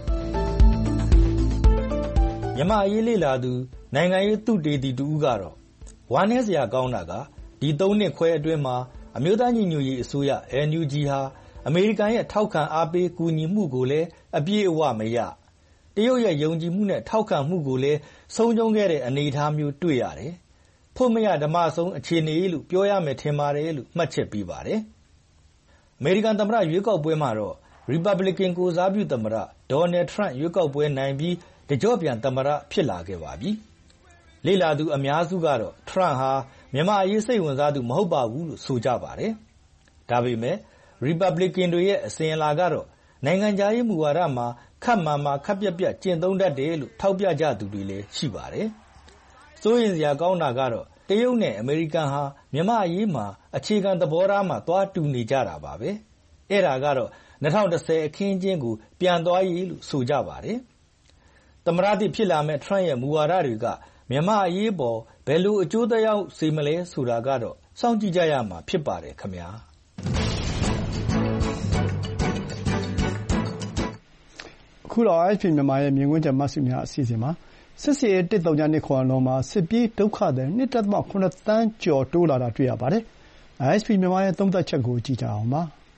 မြန်မာအရေးလေ့လာသူနိုင်ငံရေးသုတေသီတဦးကတော့ဝမ်းနည်းစရာကောင်းတာကဒီသုံးနှစ်ခွဲအတွင်းမှာအမျိုးသားညီညွတ်ရေးအစိုးရ အန် ယူ ဂျီ ဟာအမေရိကန်ရဲ့ထောက်ခံအားပေးကူညီမှုကိုလည်းအပြည့်အဝမရတရုတ်ရဲ့ယုံကြည်မှုနဲ့ထောက်ခံမှုကိုလည်းဆုံးရှုံးခဲ့တဲ့အနေအထားမျိုးတွေ့ရတယ်။ဖို့မရဓမ္မဆုံးအခြေအနေလို့ပြောရမယ်ထင်ပါတယ်လို့မှတ်ချက်ပေးပါတယ်။အမေရိကန်သမ္မတရွေးကောက်ပွဲမှာတော့ Republican ကိုယ်စားပြုသမ္မတ Donald Trump ရွေးကောက်ပွဲနိုင်ပြီးတကြော့ပြန်သမ္မတဖြစ်လာခဲ့ပါပြီ။လေ့လာသူအများစုကတော့ Trump ဟာမြန်မာအရေးစိတ်ဝင်စားသူမဟုတ်ပါဘူးလို့ဆိုကြပါတယ်။ဒါပေမဲ့ Republican တွေရဲ့အစဉ်အလာကတော့နိုင်ငံခြားရေးမူဝါဒမှာခပ်မာမာခပ်ပြက်ပြက်ကျင့်သုံးတတ်တယ်လို့ထောက်ပြကြသူတွေလည်းရှိပါတယ်။စိုးရိမ်စရာကောင်းတာကတော့တရုတ်နဲ့အမေရိကန်ဟာမြန်မာအရေးမှာအခြေခံသဘောထားမှာသွားတူနေကြတာပါပဲ။အဲ့ဒါကတော့၂၀၁၀အခင်းအကျင်းကိုပြန်သွားရေးလို့ဆိုကြပါတယ်။သမ္မတသစ်ဖြစ်လာမဲ့ Trump ရဲ့မူဝါဒတွေကမြန်မာအရေးပေါ်ဘယ်လိုအကျိုးသက်ရောက်စေမလဲဆိုတာကတော့စောင့်ကြည့်ကြရမှာဖြစ်ပါတယ်ခင်ဗျာ။အခုတော့ အာအက်ဖ်ပီ မြန်မာရဲ့မြင်ကွင်းချက်မှတ်စုများအစီအစဉ်မှာစစ်စစ်ရေးတစ်တုံညာနှစ်ခွန်လုံးမှာစစ်ပြေးဒုက္ခသည်နှစ်ဒသမခုနှစ်သန်းကျော်တိုးလာတာတွေ့ရပါတယ်။ အာအက်ဖ်ပီ မြန်မာရဲ့သုံးသပ်ချက်ကိုကြည့်ကြအောင်ပါ။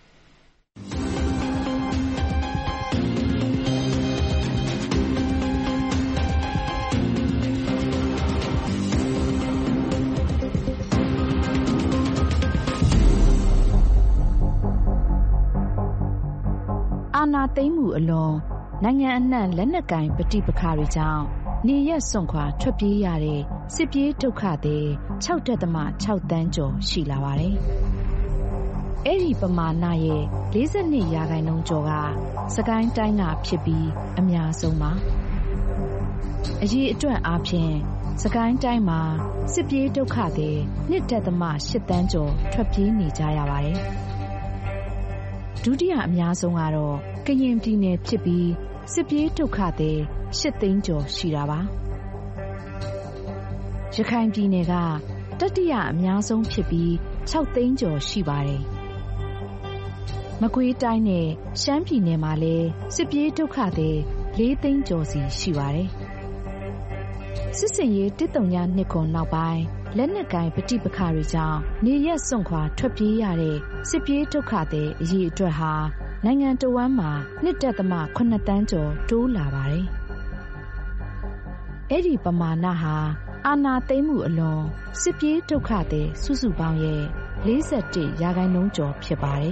အာဏာသိမ်းမှုအလွန်နိုင်ငံအနှံ့လက်နက်ကိုင်ပဋိပက္ခတွေကြောင့်နေရပ်စွန့်ခွာထွက်ပြေးရတဲ့စစ်ပြေးဒုက္ခသည်၆ဒသမ၆သန်းကျော်ရှိလာပါတယ်။အဲ့ဒီပမာဏရဲ့၄၂ရာခိုင်နှုန်းကျော်ကစကိုင်းတိုင်းကဖြစ်ပြီးအများဆုံးပါ။အရေးအတွက်အားဖြင့်စကိုင်းတိုင်းမှာစစ်ပြေးဒုက္ခသည်၂ဒသမ၈သန်းကျော်ထွက်ပြေးနေကြရပါတယ်။ဒုတိယအများဆုံးကတော့ကရင်ပြည်နယ်ဖြစ်ပြီးစစ်ပြေးဒုက္ခသည်၈သိန်းကျော်ရှိတာပါ။ရခိုင်ပြည်နယ်ကတတိယအများဆုံးဖြစ်ပြီး၆သိန်းကျော်ရှိပါတယ်။မကွေးတိုင်းနဲ့ရှမ်းပြည်နယ်မှာလည်းစစ်ပြေးဒုက္ခသည်၄သိန်းကျော်စီရှိပါတယ်။စစ်စင်ရေးတစ်တုံညာနှစ်ခွန်နောက်ပိုင်းလက်နက်ကိုင်ပဋိပက္ခတွေကြောင့်နေရက်စွန့်ခွာထွက်ပြေးရတဲ့စစ်ပြေးဒုက္ခသည်အရေးအတွက်ဟာနိုင်ငံတော်ဝန်မှာနှစ်ဒသမခုနှစ်သန်းကျော်တိုးလာပါတယ်။အဲ့ဒီပမာဏဟာအာဏာသိမ်းမှုအလွန်စစ်ပြေးဒုက္ခသည်စုစုပေါင်းရဲ့၄၁ရာခိုင်နှုန်းကျော်ဖြစ်ပါတယ်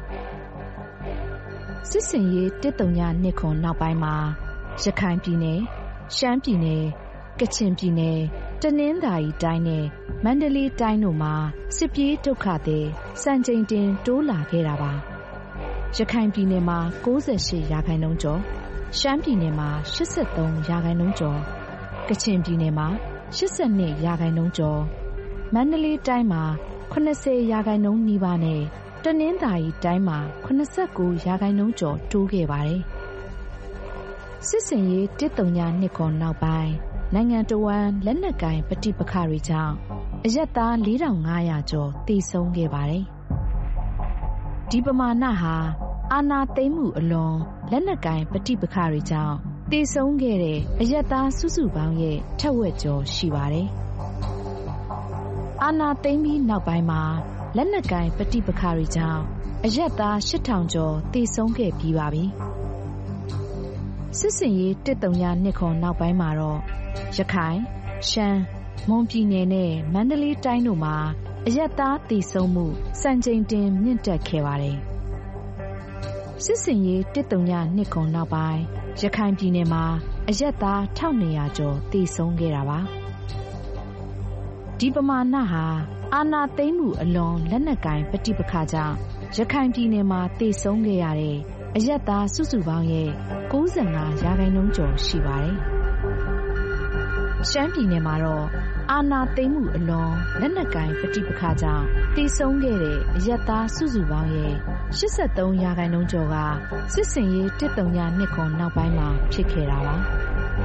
။စစ်စင်ရေးတစ်တုံညာနှစ်ခွန်နောက်ပိုင်းမှာရခိုင်ပြည်နယ်ရှမ်းပြည်နယ်ကချင်ပြည်နယ်တနင်္သာရီတိုင်းနဲ့မန္တလေးတိုင်းတို့မှာစစ်ပြေးဒုက္ခသည်စံချိန်တင်တိုးလာခဲ့တာပါ။ရခိုင်ပြည်နယ်မှာ၉၈ရာခိုင်နှုန်းကျော်ရှမ်းပြည်နယ်မှာ၈၃ရာခိုင်နှုန်းကျော်ကချင်ပြည်နယ်မှာ၈၂ရာခိုင်နှုန်းကျော်မန္တလေးတိုင်းမှာ၈၀ရာခိုင်နှုန်းနီးပါးနဲ့တနင်္သာရီတိုင်းမှာ၈၉ရာခိုင်နှုန်းကျော်တိုးခဲ့ပါတယ်။စစ်စင်ရေးတစ်တုံညာနှစ်ခွန်နောက်ပိုင်းနိုင်ငံတော်ဝန်လက်နက်ကိုင်ပဋိပက္ခတွေကြောင့်အရက်သား၄ထောင်၅ရာကျော်တည်ဆုံးခဲ့ပါတယ်။ဒီပမာဏဟာအာဏာသိမ်းမှုအလွန်လက်နက်ကိုင်ပဋိပက္ခတွေကြောင့်တည်ဆုံးခဲ့တဲ့အရက်သားစုစုပေါင်းရဲ့ထက်ဝက်ကျော်ရှိပါတယ်။အာဏာသိမ်းပြီးနောက်ပိုင်းမှာလက်နက်ကိုင်ပဋိပက္ခတွေကြောင့်အရက်သား၈ထောင်ကျော်တည်ဆုံးခဲ့ပြီးပါပြီ။စစ်စင်ရေးတစ်တုံညာနှစ်ခွန်နောက်ပိုင်းမှာတော့ရခိုင်ရှမ်းမွန်ပြည်နယ်နဲ့မန္တလေးတိုင်းတို့မှာအရက်သားတည်ဆုံးမှုစံချိန်တင်မြင့်တက်ခဲ့ပါတယ်။စစ်စင်ရေးတစ်တုံညာနှစ်ခွန်နောက်ပိုင်းရခိုင်ပြည်နယ်မှာအရက်သား၁၂၀၀ကျော်တည်ဆုံးခဲ့တာပါ။ဒီပမာဏဟာအာဏာသိမ်းမှုအလွန်လက်နက်ကိုင်ပဋိပက္ခကြောင့်ရခိုင်ပြည်နယ်မှာသေဆုံးခဲ့ရတဲ့အရပ်သားစုစုပေါင်းရဲ့၉၅ရာခိုင်နှုန်းကျော်ရှိပါတယ်။ရှမ်းပြည်နယ်မှာတော့အာဏာသိမ်းမှုအလွန်လက်နက်ကိုင်ပဋိပက္ခကြောင့်သေဆုံးခဲ့တဲ့အရပ်သားစုစုပေါင်းရဲ့၈၃ရာခိုင်နှုန်းကျော်ကစစ်စင်ရေးတစ်တုံညာနှစ်ခွန်နောက်ပိုင်းမှာဖြစ်ခဲ့တာပါ။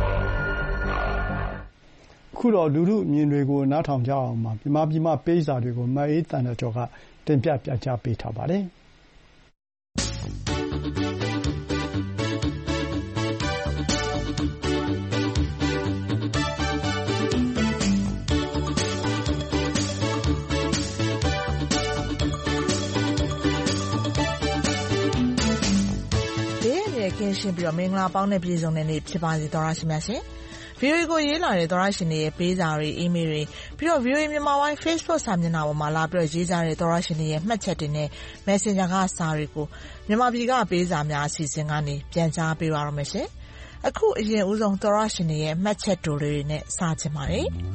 ခုတော့လူလူအမြင်တွေကိုနားထောင်ကြအောင်ပါမြန်မာပြည်မှာပေးစာတွေကိုမအေးတန်တဲ့ကျော်ကတင်ပြပြချပေးထားပါတယ်ကင်းရှင်းပြီးတော့မင်္ဂလာပေါင်းနဲ့ပြည့်စုံတဲ့နေ့ဖြစ်ပါစေသောရရှိမြတ်ရှင်။ဗီအိုအေကိုရေးလာတဲ့သောရရှင်တွေရဲ့ပေးစာတွေအီးမေးလ်တွေပြီးတော့ ဗီအိုအေမြန်မာပိုင်း Facebook စာမျက်နှာပေါ်မှာလာပြီးတော့ရေးကြတဲ့သောရရှင်တွေရဲ့မှတ်ချက်တွေနဲ့ Messenger ကစာတွေကိုမြန်မာပြည်ကပေးစာများအစီအစဉ်ကနေပြန်ကြားပေးပါရမယ်ရှင်။အခုအရင်ဦးဆုံးသောရရှင်တွေရဲ့မှတ်ချက်တိုတွေနဲ့စချင်ပါတယ်။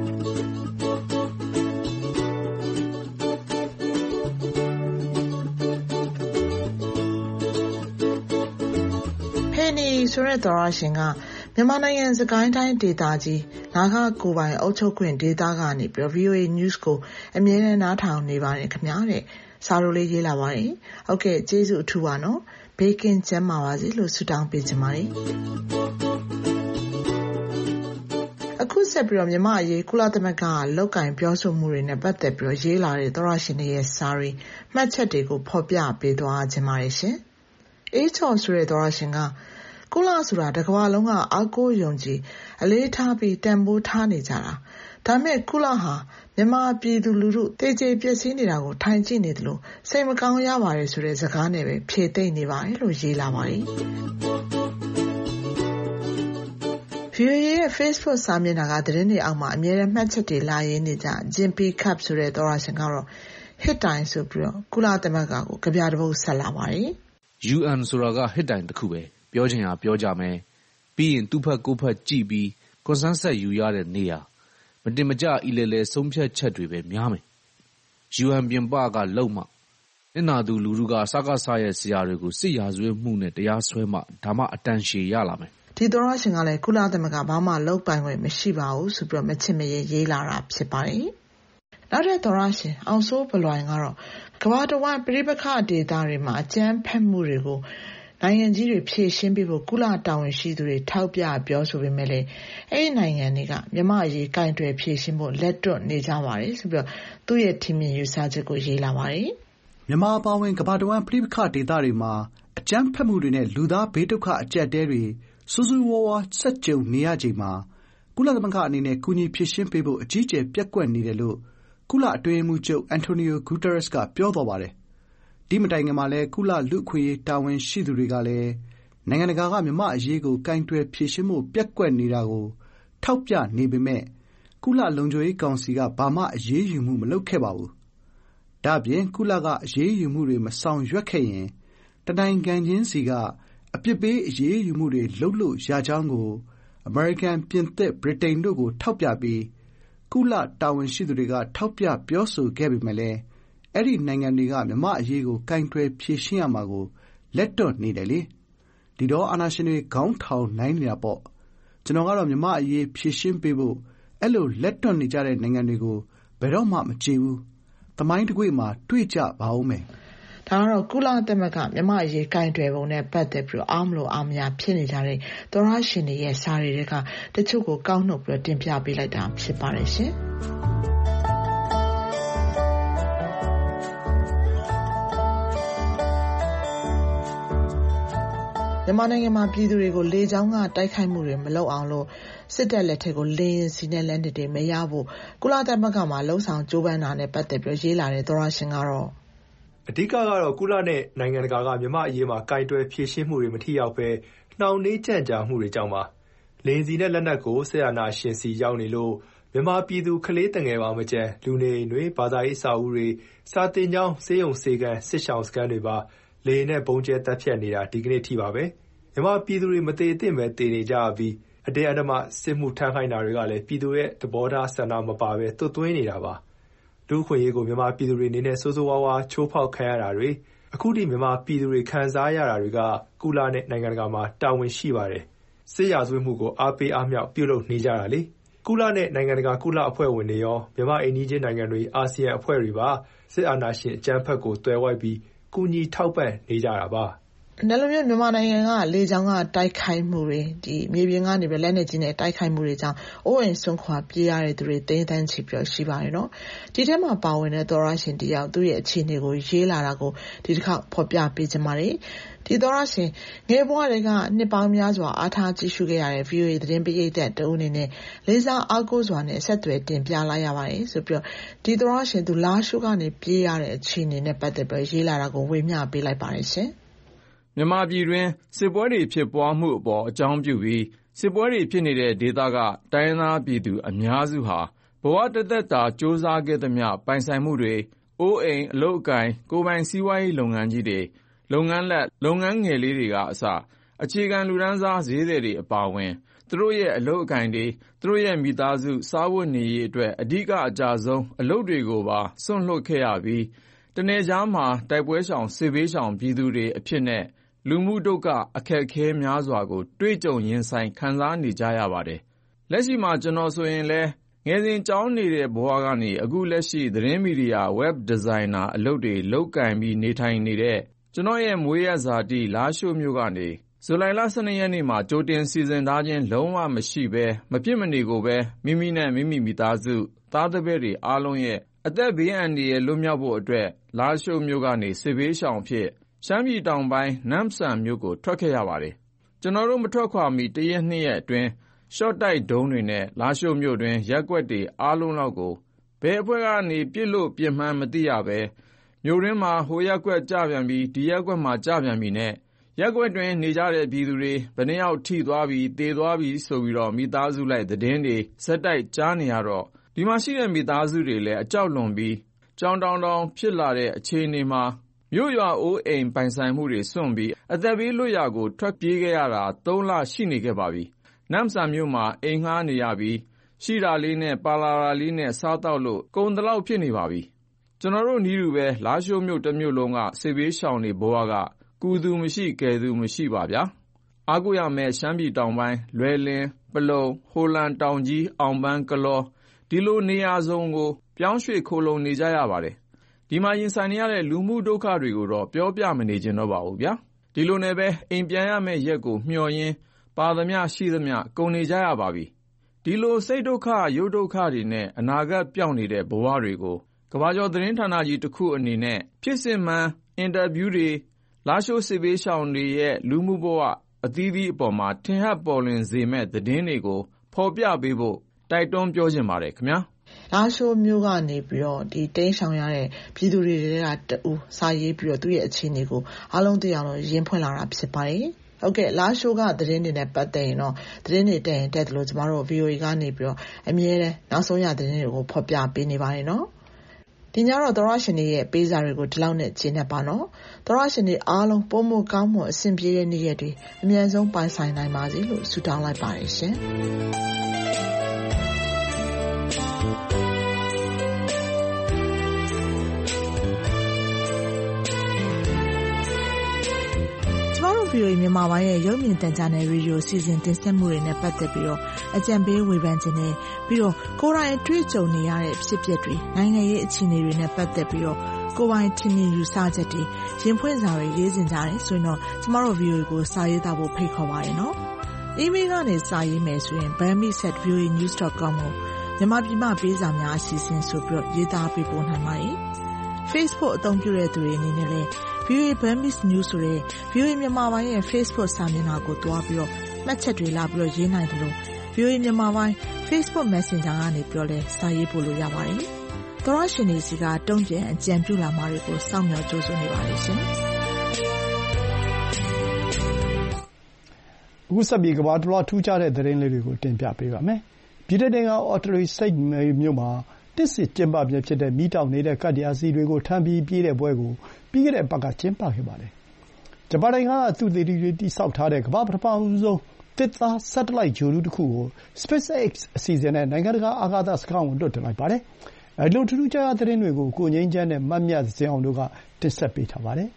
ဆိုတဲ့သောရရှင်ကမြန်မာနိုင်ငံစကိုင်းတိုင်းဒေသကြီးနာဂကိုပိုင်အုပ်ချုပ်ခွင့်ဒေသကနေပြီး ဗီအိုအေ News ကိုအမြဲတမ်းနားထောင်နေပါတယ်ခင်ဗျာတဲ့စာလိုလေးရေးလာပါတယ်ဟုတ်ကဲ့ကျေးဇူးအထူးပါနော်ဘေးကင်းကျန်းမာပါစေလို့ဆုတောင်းပေးချင်ပါတယ်အခုဆက်ပြီးတော့မြန်မာအရေးကုလသမဂ္ဂကလောက်ကင်ပြောဆိုမှုတွေနဲ့ပတ်သက်ပြီးရေးလာတဲ့သောရရှင်တွေရဲ့စာရီမှတ်ချက်တွေကိုဖော်ပြပေးသွားခြင်းပါတယ်ရှင်အေးချော်ဆိုတဲ့သောရရှင်ကကုလဆိုတာတစ်ကမ္ဘာလုံးကအားကိုးယုံကြည်အလေးထားပြီးတန်ဖိုးထားနေကြတာဒါမဲ့ကုလဟာမြန်မာပြည်သူလူထုတေကျေပျက်စီးနေတာကိုထိုင်ကြည့်နေတယ်လို့စိတ်မကောင်းရပါတယ်ဆိုတဲ့စကားနဲ့ပဲဖြေသိမ့်နေပါတယ်လို့ရေးလာပါတယ်ဗီအိုအေရဲ့ Facebook စာမျက်နှာကသတင်းတွေအောက်မှာအမြဲတမ်းမှတ်ချက်တွေလာရင်းနေကြဂျင်ပီကပ်ဆိုတဲ့သောရရှင်ကတော့ hit တိုင်ဆိုပြီးတော့ကုလသမဂ္ဂကိုကြပြတပုတ်ဆက်လာပါတယ်ယူအန် ဆိုတာက hit တိုင်တစ်ခုပဲပြောချင်တာပြောကြမယ်ပြီးရင်သူ့ဖက်ကိုယ့်ဖက်ကြည့်ပြီး consensus ယူရတဲ့နေရာမတင်မကျအီလေလေဆုံးဖြတ်ချက်တွေပဲများမယ် ယူအန် ပြင်ပကလုံမှနစ်နာသူလူထုကစကားဆရဲ့ဆရာတွေကိုစစ်ရာဇဝတ်မှုနဲ့တရားစွဲမှဒါမှအတန်ရှည်ရလာမယ်ဒီသောရရှင်ကလည်းကုလသမဂ္ဂဘာမှလောက်ပိုင်ခွင့်မရှိပါဘူးဆိုပြီးတော့မချစ်မရေရေးလာတာဖြစ်ပါတယ်နောက်တဲ့သောရရှင်အောင်စိုးဘလွိုင်ကတော့ကမ္ဘာတစ်ဝန်းပြည်ပခဒေသတွေမှာအကြမ်းဖက်မှုတွေကိုနိုင်ငံကြီးတွေဖြည့်ရှင်းပေးဖို့ကုလတာဝန်ရှိသူတွေထောက်ပြပြောဆိုပေမဲ့လည်းအဲ့ဒီနိုင်ငံတွေကမြန်မာအရေးကင်တွယ်ဖြည့်ရှင်းဖို့လက်တွန့်နေကြပါတယ်ဆိုပြီးတော့သူ့ရဲ့ထင်မြင်ယူဆချက်ကိုရေးလာပါတယ်မြန်မာအပါအဝင်ကမ္ဘာတစ်ဝန်းပြည်ပခဒေသတွေမှာအကြမ်းဖက်မှုတွေနဲ့လူသားဘေးဒုက္ခအကျပ်တဲတွေစူးစူးဝါးဝါဆက်ကြုံနေရချိန်မှာကုလသမဂ္ဂအနေနဲ့ကူညီဖြည့်ရှင်းပေးဖို့အကြီးအကျယ်ပြက်ကွက်နေတယ်လို့ကုလအတွင်းရေးမှူးချုပ်အန်တိုနီယိုဂူတာရက်စ်ကပြောသွားပါတယ်ဒီမတိုင်ခင်မှာလည်းကုလလူ့အခွင့်အရေးတာဝန်ရှိသူတွေကလည်းနိုင်ငံတကာကမြန်မာအရေးကိုကင်တွယ်ဖြေရှင်းမှုပြက်ကွက်နေတာကိုထောက်ပြနေပေမဲ့ကုလလုံခြုံရေးကောင်စီကဘာမှအရေးယူမှုမလုပ်ခဲ့ပါဘူး။ဒါ့အပြင်ကုလကအရေးယူမှုတွေမဆောင်ရွက်ခဲ့ရင်တနိုင်ငံချင်းစီကအပြစ်ပေးအရေးယူမှုတွေလုပ်လို့ရကြောင်းကိုအမေရိကန်ပြင်သစ်ဗြိတိန်တို့ကိုထောက်ပြပြီးကုလတာဝန်ရှိသူတွေကထောက်ပြပြောဆိုခဲ့ပေမဲ့လည်းအဲ့ဒီနိုင်ငံတွေကမြန်မာအရေးကိုကင်တွယ်ဖြေရှင်းရမှာကိုလက်တွန့်နေတယ်လေဒီတော့အာဏာရှင်တွေခေါင်းထောင်နိုင်နေတာပေါ့ကျွန်တော်ကတော့မြန်မာအရေးဖြေရှင်းပေးဖို့အဲ့လိုလက်တွန့်နေကြတဲ့နိုင်ငံတွေကိုဘယ်တော့မှမကြည့်ဘူးသမိုင်းတစ်ခွေမှာတွေ့ကြပါဦးမယ်ဒါကတော့ကုလသမဂ္ဂမြန်မာအရေးကင်တွယ်ပုံနဲ့ပတ်သက်ပြီးအားမလို့အားမရဖြစ်နေကြတဲ့သောရရှင်တွေရဲ့စာတွေကတချို့ကိုကောက်နှုတ်ပြီးတင်ပြပေးလိုက်တာဖြစ်ပါတယ်ရှင်မြန်မာနိုင်ငံမှာပြည်သူတွေကိုလေကြောင်းကတိုက်ခိုက်မှုတွေမလုပ်အောင်လို့စစ်တပ်လက်ထက်ကိုလေရင်စီနဲ့လက်နက်တွေမရဖို့ကုလသမဂ္ဂမှာလှုံ့ဆော်ကြိုးပမ်းတာနဲ့ပတ်သက်ပြီးရေးလာတဲ့သောရရှင်ကတော့အဓိကကတော့ကုလနဲ့နိုင်ငံတကာကမြန်မာအရေးမှာကင်တွယ်ဖြေရှင်းမှုတွေမထိရောက်ပဲနှောင့်နှေးကြန့်ကြာမှုတွေကြောင့်ပါလေရင်စီနဲ့လက်နက်ကိုဆက်အာဏာရှင်စီရောက်နေလို့မြန်မာပြည်သူကလေးတငယ်ပါမကျန်လူနေအိမ်တွေဘာသာရေးအဆောက်အဦတွေစာသင်ကျောင်းစေယုံစေကန်စစ်ရှောင်းစခန်းတွေပါလေရင်နဲ့ပုံကျဲတက်ဖြတ်နေတာဒီကနေ့ထိပါပဲမြန်မာပြည်သူတွေမသေးသင့်ပဲတည်နေကြပြီးအတင်းအဓမ္မစစ်မှုထမ်းခိုင်းတာတွေကလည်းပြည်သူရဲ့သဘောထားဆန္ဒမပါဘဲသွတ်သွင်းနေတာပါ။လူ့အခွင့်အရေးကိုမြန်မာပြည်သူတွေအနေနဲ့ဆိုးဆိုးဝါးဝါးချိုးဖောက်ခံရတာတွေအခုထိမြန်မာပြည်သူတွေခံစားရတာတွေကကုလနဲ့နိုင်ငံတကာမှာတာဝန်ရှိပါတယ်။စစ်ရာဇဝတ်မှုကိုအားပေးအားမြှောက်ပြုလုပ်နေကြတာလေ။ကုလနဲ့နိုင်ငံတကာကုလအဖွဲ့ဝင်တွေရောမြန်မာအိမ်နီးချင်းနိုင်ငံတွေအာဆီယံအဖွဲ့တွေပါစစ်အာဏာရှင်အကြမ်းဖက်ကိုသွယ်ဝိုက်ပြီးကူညီထောက်ပံ့နေကြတာပါ။ဒါလိုမျိုးမြန်မာနိုင်ငံကလေကြောင်းကတိုက်ခိုက်မှုတွေဒီမြေပြင်ကနေပဲလက်နက်ကြီးနဲ့တိုက်ခိုက်မှုတွေကြောင့်အိုးအိမ်ဆွန့်ခွာပြေးရတဲ့သူတွေတင်းတန်းချီပြီးရှိပါတယ်နော်ဒီထဲမှာပါဝင်တဲ့သောရရှင်တယောက်သူ့ရဲ့အခြေအနေကိုရေးလာတာကိုဒီတစ်ခါဖော်ပြပေးချင်ပါတယ်ဒီသောရရှင်ငယ်ဘဝတွေကနှစ်ပေါင်းများစွာအားထားကြည့်ရှုခဲ့ရတဲ့ ဗီအိုအေ သတင်းပရိသတ်တဦးအနေနဲ့လေးစားအားကိုးစွာနဲ့ဆက်သွယ်တင်ပြလိုက်ရပါတယ်ဆိုပြီးတော့ဒီသောရရှင်သူလာရှုကနေပြေးရတဲ့အခြေအနေနဲ့ပတ်သက်ပြီးရေးလာတာကိုဝေမျှပေးလိုက်ပါတယ်ရှင်မြန်မာပြည်တွင်စစ်ပွဲတွေဖြစ်ပွားမှုအပေါ်အကြောင်းပြုပြီးစစ်ပွဲတွေဖြစ်နေတဲ့ဒေသကတိုင်းရင်းသားပြည်သူအများစုဟာဘဝတသက်တာစ조사ခဲ့သမျှပိုင်ဆိုင်မှုတွေအိုးအိမ်အလုပ်အကိုင်ကိုယ်ပိုင်စီးပွားရေးလုပ်ငန်းကြီးတွေလုပ်ငန်းလက်လုပ်ငန်းငယ်လေးတွေကအစအခြေခံလူတန်းစားဈေးသည်တွေအပါအဝင်သူတို့ရဲ့အလုပ်အကိုင်တွေသူတို့ရဲ့မိသားစုစားဝတ်နေရေးအတွက်အဓိကအကြဆုံးအလုပ်တွေကိုပါစွန့်လွတ်ခဲ့ရပြီးတနေ့ကြားမှာတိုက်ပွဲရှောင်စစ်ဘေးရှောင်ပြည်သူတွေအဖြစ်နဲ့လူမှုဒုက္ခအခက်အခဲများစွာကိုတွေ့ကြုံရင်ဆိုင်ခံစားနေကြရပါတယ်။လက်ရှိမှာကျွန်တော်ဆိုရင်လည်းငယ်စဉ်ကျောင်းနေတဲ့ဘဝကနေအခုလက်ရှိသတင်းမီဒီယာ web designer အလုပ်တွေလုပ်ကင်ပြီးနေထိုင်နေတဲ့ကျွန်တော်ရဲ့မွေးရဇာတိလားရှိုးမြို့ကနေဇူလိုင်လ၁၂ရက်နေ့မှာကြိုတင်စီစဉ်ထားခြင်းလုံးဝမရှိဘဲမဖြစ်မနေကိုပဲမိမိနဲ့မိမိမိသားစုသားသမီးတွေအားလုံးရဲ့အသက်ဘေးအန္တရာယ်လွတ်မြောက်ဖို့အတွက်လားရှိုးမြို့ကနေစစ်ဘေးရှောင်ဖြစ်ရှမ်းပြည်တောင်ပိုင်းနမ်ဆန်မြို့ကိုထွက်ခဲ့ရပါတယ်။ကျွန်တော်တို့မထွက်ခွာမီတရက်နှစ်ရက်အတွင်းရှော့တိုက်ဒုံးတွေနဲ့လားရှိုးမြို့တွင်ရက်ကွက်တွေအားလုံးလောက်ကိုဘယ်အဖွဲ့ကနေပြစ်လို့ပြစ်မှန်းမသိရပဲမြို့ရင်းမှာဟိုရက်ကွက်ကြပြန်ပြီးဒီရက်ကွက်မှာကြပြန်ပြီးနဲ့ရက်ကွက်တွင်နေကြတဲ့ပြည်သူတွေဘယ်နှယောက်ထိသွားပြီးတေသွားပြီးဆိုပြီးတော့မိသားစုလိုက်သတင်းတွေစက်တိုက်ကြားနေရတော့ဒီမှာရှိတဲ့မိသားစုတွေလည်းအကြောက်လွန်ပြီးကြောင်တောင်တောင်ဖြစ်လာတဲ့အခြေအနေမှာမြို့ရွာအိုးအိမ်ပိုင်ဆိုင်မှုတွေစွန့်ပြီးအသက်ဘေးလွတ်ရာကိုထွက်ပြေးခဲ့ရတာသုံးလရှိနေခဲ့ပါပြီ။နမ်ဆန်မြို့မှာအိမ်ငှားနေရပြီးရှိတာလေးနဲ့ပါလာတာလေးနဲ့စားတော့လို့ကုန်တလောက်ဖြစ်နေပါပြီ။ကျွန်တော်တို့နီးတူပဲလားရှိုးမြို့တစ်မြို့လုံးကစစ်ဘေးရှောင်နေဘဝကကူသူမရှိကယ်သူမရှိပါဗျာ။အားကိုရမဲ့ရှမ်းပြည်တောင်ပိုင်းလွယ်လင်ပလုံဟိုလန်တောင်ကြီးအောင်ပန်းကလောဒီလိုနေရာစုံကိုပြောင်းရွှေ့ခိုလုံနေကြရပါတယ်ဒီမှာရင်ဆိုင်နေရတဲ့လူမှုဒုက္ခတွေကိုတော့ပြောပြမနေချင်တော့ပါဘူးဗျာဒီလိုနဲ့ပဲအိမ်ပြန်ရမယ့်ရက်ကိုမျှော်ရင်းပါသမျှရှိသမျှကုန်နေကြရပါပြီဒီလိုစိတ်ဒုက္ခရုပ်ဒုက္ခတွေနဲ့အနာဂတ်ပြောင်းနေတဲ့ဘဝတွေကိုကမ္ဘာကျော်သတင်းဌာနကြီးတစ်ခုအနေနဲ့ဖြစ်စဉ်မှန်အင်တာဗျူးတွေလာရှိုးစစ်ဘေးရှောင်တွေရဲ့လူမှုဘဝအသီးသီးအပေါ်မှာထင်ဟပ်ပေါ်လွင်စေမဲ့သတင်းတွေကိုဖော်ပြပေးဖို့တိုက်တွန်းပြောချင်ပါတယ်ခင်ဗျာလားရှိုးမြို့ကနေပြီးတော့ဒီတိန်းဆောင်ရတဲ့ပြည်သူတွေကတူစာရေးပြီးတော့သူ့ရဲ့အခြေအနေကိုအားလုံးသိအောင်လို့ရင်းဖွင့်လာတာဖြစ်ပါတယ်။ဟုတ်ကဲ့လားရှိုးကသတင်းတွေနဲ့ပတ်သက်ရင်တော့သတင်းတွေတက်ရင်တက်တယ်လို့ကျမတို့ ဗီအိုအေ ကနေပြီးတော့အမြဲတမ်းနောက်ဆုံးရသတင်းတွေကိုဖော်ပြပေးနေပါတယ်နော်။ဒီညတော့သောရရှင်တွေရဲ့ပေးစာတွေကိုဒီလောက်နဲ့ကျင်းနေပါနော်။သောရရှင်တွေအားလုံးပုံမကောင်းမွန်အဆင်ပြေတဲ့နေ့ရက်တွေအမြန်ဆုံးပိုင်ဆိုင်နိုင်ပါစေလို့ဆုတောင်းလိုက်ပါတယ်ရှင်။ဗီအိုအေမြန်မာပိုင်းရဲ့ရုပ်မြင်သံကြားနယ်ရေဒီယိုစီစဉ်တင်ဆက်မှုတွေနဲ့ပတ်သက်ပြီးတော့အကြံပေးဝေဖန်ခြင်းနဲ့ပြီးတော့ကိုယ်တိုင်တွေ့ကြုံနေရတဲ့ဖြစ်ပျက်တွေနိုင်ငံရေးအခြေအနေတွေနဲ့ပတ်သက်ပြီးတော့ကိုယ်ပိုင်ထင်မြင်ယူဆချက်တွေရင်ဖွင့်စာတွေရေးစင်ကြတယ်ဆိုရင်တော့ကျမတို့ ဗီအိုအေ ကိုစာရေးသားဖို့ဖိတ်ခေါ်ပါရနော်။ email ကနေစာရေးမယ်ဆိုရင် burmese at v o a news dot com ကိုမြန်မာပြည်မှပေးစာများအစီအစဉ်ဆိုပြီးတော့ရေးသားပေးပို့နိုင်ပါတယ်။ Facebook အသုံးပြုတဲ့သူတွေအနေနဲ့လည်းဗီအိုအေ Burmese News ဆိုတဲ့ ဗီအိုအေ မြန်မာပိုင်းရဲ့ Facebook စာမျက်နှာကိုတွားပြီးတော့မှတ်ချက်တွေလာပြီးတော့ရေးနိုင်တယ်လို့ ဗီအိုအေ မြန်မာပိုင်း Facebook Messenger ကနေပြောလဲစာရေးပို့လို့ရပါတယ်။သောရရှင်တွေစီကတုံ့ပြန်အကြံပြုလာမှာတွေကိုစောင့်မျှော်ကြိုးစားနေပါတယ်ရှင်။အခုဆက်ပြီးကမ္ဘာတလွှားထူးခြားတဲ့သတင်းလေးတွေကိုတင်ပြပေးပါမယ်။ပြည်ထောင်စုအော်တရီစိတ်မြို့မှာတစ်စစ်ကျင်းပပြဖြစ်တဲ့မီးတောက်နေတဲ့ကတ္တရားစီတွေကိုထမ်းပြီးပြေးတဲ့ပွဲကိုပြီးခဲ့တဲ့အပတ်ကကျင်းပခဲ့ပါတယ်။ဂျပန်နိုင်ငံကသုတေသီတွေတိစောက်ထားတဲ့ကမ္ဘာပထမဆုံးတစ်သား satellite ဂြိုဟ်တုတစ်ခုကို SpaceX အစီအစဉ်နဲ့နိုင်ငံတကာအာကာသစခန်းကိုလွှတ်တင်လိုက်ပါတယ်။အဲဒီလိုထူးထူးခြားခြားသတင်းတွေကိုကိုငြိမ်းချမ်းနဲ့မမြတ်ဇင်အောင်တို့ကတင်ဆက်ပေးထားပါတယ်။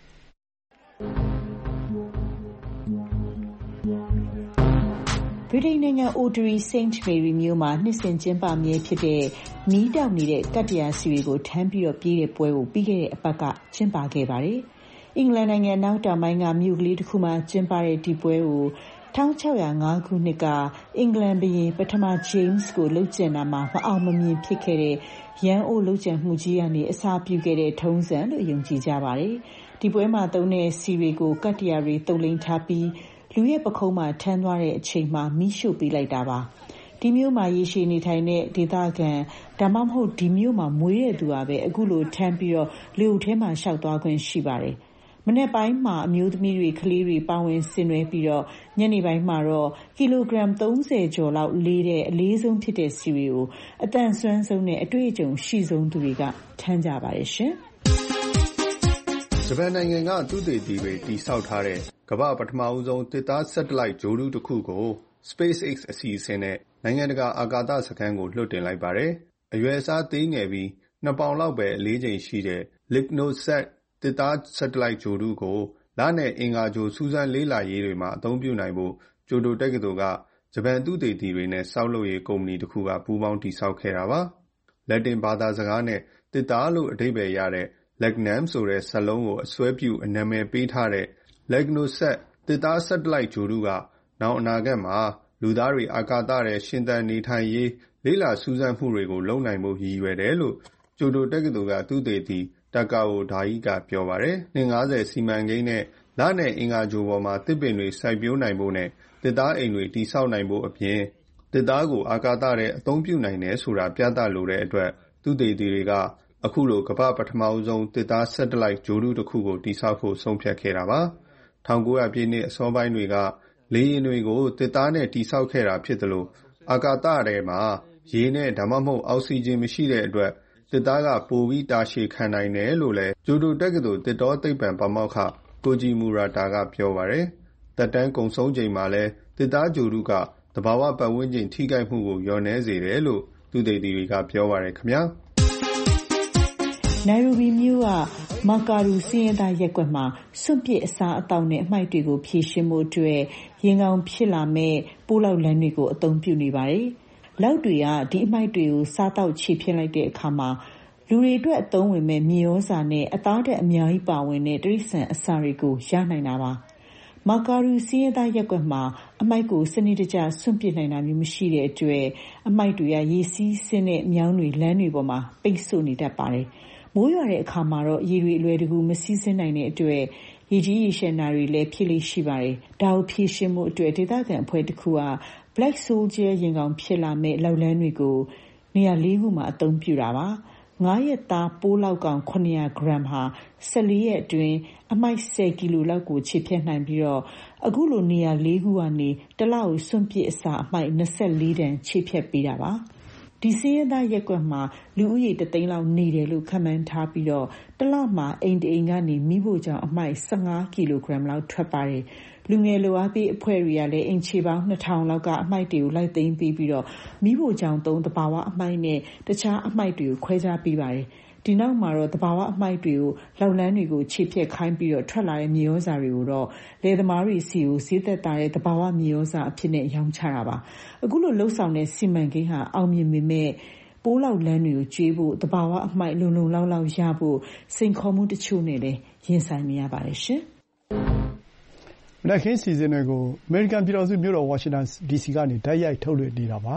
ဗြိတိန်နိုင်ငံ Ottery Saint Mary မြို့မှာနှစ်စဉ်ကျင်းပမြဲဖြစ်တဲ့မီးတောက်နေတဲ့ကတ္တရာစီတွေကိုထမ်းပြီးပြေးတဲ့ပွဲကိုပြီးခဲ့တဲ့အပတ်ကကျင်းပခဲ့ပါတယ်။အင်္ဂလန်နိုင်ငံနောက်တောင်ပိုင်းကမြို့ကလေးတစ်ခုမှာကျင်းပတဲ့ဒီပွဲကို၁၆၀၅ခုနှစ်ကအင်္ဂလန်ဘုရင်ပထမ James ကိုလုပ်ကြံတာမှာမအောင်မမြင်ဖြစ်ခဲ့တဲ့ရန်အိုလုပ်ကြံမှုကြီးကနေအစပြုခဲ့တဲ့ထုံးစံလို့ယုံကြည်ကြပါတယ်။ဒီပွဲမှာသုံးတဲ့စီတွေကိုကတ္တရာတွေတုပ်လိမ်ထားပြီးလူရဲ့ပခုံးမှာထမ်းသွားတဲ့အချိန်မှာမီးရှို့ပေးလိုက်တာပါ။ဒီမျိုးမှာရေရှည်နေထိုင်တဲ့ဒေသခံဒါမှမဟုတ်ဒီမျိုးမှာမွေးတဲ့သူကပဲအခုလိုထမ်းပြီးတော့လေထဲမှာရှောက်သွားခွင့်ရှိပါတယ်။မနေ့ပိုင်းမှာအမျိုးသမီးတွေကလေးတွေပါဝင်ဆင်နွှဲပြီးတော့ညနေပိုင်းမှာတော့ကီလိုဂရမ်သုံးဆယ်ကျော်လောက်လေးတဲ့အလေးဆုံးဖြစ်တဲ့စီရီကိုအတန်ဆွမ်းဆုံးနဲ့အတွေ့အကြုံရှိဆုံးသူတွေကထမ်းကြပါတယ်ရှင်။ဂျပန်နိုင်ငံကသုတေသီတွေတည်ဆောက်ထားတဲ့ကမ္ဘာပထမဦးဆုံးတစ်သား satellite ဂြိုဟ်တုတစ်ခုကို SpaceX အစီအစဉ်နဲ့နိုင်ငံတကာအာကာသစခန်းကိုလွှတ်တင်လိုက်ပါတယ်။အရွယ်အစားသေးငယ်ပြီးနှစ်ပေါင်လောက်ပဲအလေးချိန်ရှိတဲ့ Lignosat တစ်သား satellite ဂြိုဟ်တုကိုလနဲ့အင်္ဂါဂြိုဟ်စူးစမ်းလေ့လာရေးတွေမှာအသုံးပြုနိုင်ဖို့ကျိုတိုတက္ကသိုလ်ကဂျပန်သုတေသီတွေနဲ့ဆောက်လုပ်ရေးကုမ္ပဏီတစ်ခုကပူးပေါင်းတည်ဆောက်ခဲ့တာပါ။လက်တင်ဘာသာစကားနဲ့တစ်သားလို့အဓိပ္ပာယ်ရတဲ့ Lignum ဆိုတဲ့စာလုံးကိုအစွဲပြုအနာမည်ပေးထားတဲ့ Lignosat တစ်သား satellite ဂြိုဟ်တုကနောက်အနာဂတ်မှာလူသားတွေအာကာသထဲရှင်သန်နေထိုင်ရေးလေ့လာစူးစမ်းမှုတွေကိုလုပ်နိုင်ဖို့ရည်ရွယ်တယ်လို့ကျိုတိုတက္ကသိုလ်ကသုတေသီတာကာအိုဒါဟိကပြောပါတယ်။နှစ်ငါးဆယ်စီမံကိန်းနဲ့လနဲ့အင်္ဂါဂြိုဟ်ပေါ်မှာသစ်ပင်တွေစိုက်ပျိုးနိုင်ဖို့နဲ့တစ်သားအိမ်တွေတည်ဆောက်နိုင်ဖို့အပြင်တစ်သားကိုအာကာသထဲအသုံးပြုနိုင်တယ်ဆိုတာပြသလိုတဲ့အတွက်သုတေသီတွေကအခုလိုကမ္ဘာပထမဆုံးတစ်သား satellite ဂြိုဟ်တုတစ်ခုကိုတည်ဆောက်ဖို့ဆုံးဖြတ်ခဲ့တာပါ။၁၉၀၀ပြည့်နှစ်အစောပိုင်းတွေကလေယာဉ်တွေကိုတစ်သားနဲ့တည်ဆောက်ခဲ့တာဖြစ်သလိုအာကာသထဲမှာရေနဲ့ဒါမှမဟုတ်အောက်ဆီဂျင်မရှိတဲ့အတွက်တစ်သားကပိုပြီးတာရှည်ခံနိုင်တယ်လို့လည်းကျိုတိုတက္ကသိုလ်သစ်တောသိပ္ပံပါမောက္ခကိုဂျီမူရာတာကပြောပါတယ်။သက်တမ်းကုန်ဆုံးချိန်မှာလည်းတစ်သားဂြိုဟ်တုကသဘာဝပတ်ဝန်းကျင်ထိခိုက်မှုကိုလျော့နည်းစေတယ်လို့သုတေသီတွေကပြောပါတယ်ခင်ဗျာ။နိုင်ရိုဘီမြို့ကမာကာရူစင်းရဲသားရက်ကွက်မှာစွန့်ပစ်အစားအသောက်နဲ့အမှိုက်တွေကိုဖြည့်ရှင်းဖို့အတွက်ရင်ကောင်ဖြစ်လာမဲ့ပိုးလောက်လန်းတွေကိုအသုံးပြုနေပါတယ်။လောက်တွေကဒီအမှိုက်တွေကိုစားတောက်ခြေဖြင်းလိုက်တဲ့အခါမှာလူတွေအတွက်အသုံးဝင်မဲ့မြေဩဇာနဲ့အသားဓာတ်အများကြီးပါဝင်တဲ့တိရစ္ဆာန်အစာတွေကိုရနိုင်တာပါ။မာကာရူစင်းရဲသားရက်ကွက်မှာအမှိုက်ကိုစနစ်တကျစွန့်ပစ်နိုင်တာမျိုးမရှိတဲ့အတွက်အမှိုက်တွေကရေစီးဆင်းတဲ့မြောင်းတွေလမ်းတွေပေါ်မှာပိတ်ဆို့နေတတ်ပါတယ်။မိုးရွာတဲ့အခါမှာတော့ရေတွေအလွယ်တကူမစီးဆင်းနိုင်တဲ့အတွက်ရေကြီးရေရှည်နာတွေလည်းဖြစ်လေရှိပါတယ်။ဒါကိုဖြည့်ရှင်းမှုအတွက်ဒေသခံအဖွဲ့တစ်ခုက Black Soldier ရင်ကောင်ဖြစ်လာမဲ့လောက်လန်းတွေကိုနေရာလေးခုမှာအသုံးပြုတာပါ။ငါးရက်သားပိုးလောက်ကောင်ခုနှစ်ရာဂရမ်ဟာဆယ်လေးရက်အတွင်းအမှိုက်ဆယ်ကီလိုလောက်ကိုခြေဖြတ်နိုင်ပြီးတော့အခုလိုနေရာလေးခုကနေတစ်လကိုစွန့်ပစ်အစာအမှိုက်၂၄တန်ခြေဖြတ်ပေးတာပါ။ဒီစင်းရဲသားရက်ကွက်မှာလူဦးရေတသိန်းလောက်နေတယ်လို့ခန့်မှန်းထားပြီးတော့တစ်လမှာအိမ်တအိမ်ကနေမိဖို့ကြောင့်အမှိုက်၁၅ကီလိုဂရမ်လောက်ထွက်ပါတယ်။လူငယ်လိုအားပေးအဖွဲ့တွေကလည်းအိမ်ခြေပေါင်း၂ထောင်လောက်ကအမှိုက်တွေကိုလိုက်သိမ်းပြီးပြီးတော့မိဖို့ကြောင့်သုံးသဘာဝအမှိုက်နဲ့တခြားအမှိုက်တွေကိုခွဲခြားပေးပါတယ်။ဒီနောက်မှာတော့သဘာဝအမှိုက်တွေကိုလောက်လန်းတွေကိုခြေဖြတ်ခိုင်းပြီးတော့ထွက်လာတဲ့မြေဩဇာတွေကိုတော့လယ်သမားတွေစီကိုဈေးသက်သာတဲ့သဘာဝမြေဩဇာအဖြစ်နဲ့ရောင်းချတာပါအခုလိုလှုပ်ဆောင်တဲ့စီမံကိန်းဟာအောင်မြင်ပေမဲ့ပိုးလောက်လန်းတွေကိုကျွေးဖို့သဘာဝအမှိုက်လုံလုံလောက်လောက်ရဖို့စိန်ခေါ်မှုတချို့နဲ့လည်းရင်ဆိုင်နေရပါတယ်ရှင်မနက်ခင်းစီစဉ်တွေကိုအမေရိကန်ပြည်ထောင်စုမြို့တော်ဝါရှင်တန်ဒီစီကနေတိုက်ရိုက်ထုတ်လွှင့်နေတာပါ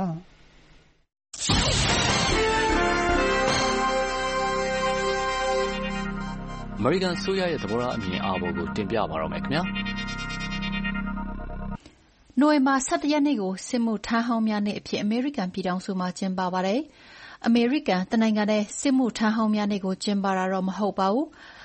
အမေရိကန်ဆိုရရဲ့သဘောထားအမြင်အာဘော်ကိုတင်ပြပါတော့မယ်ခင်ဗျာ။နိုဝင်ဘာ၁၁ရက်နေ့ကိုစစ်မှုထမ်းဟောင်းများနေ့အဖြစ်အမေရိကန်ပြည်ထောင်စုမှာကျင်းပပါတယ်။အမေရိကန်တနိုင်ငံတည်းစစ်မှုထမ်းဟောင်းများနေ့ကိုကျင်းပတာတော့မဟုတ်ပါဘူး။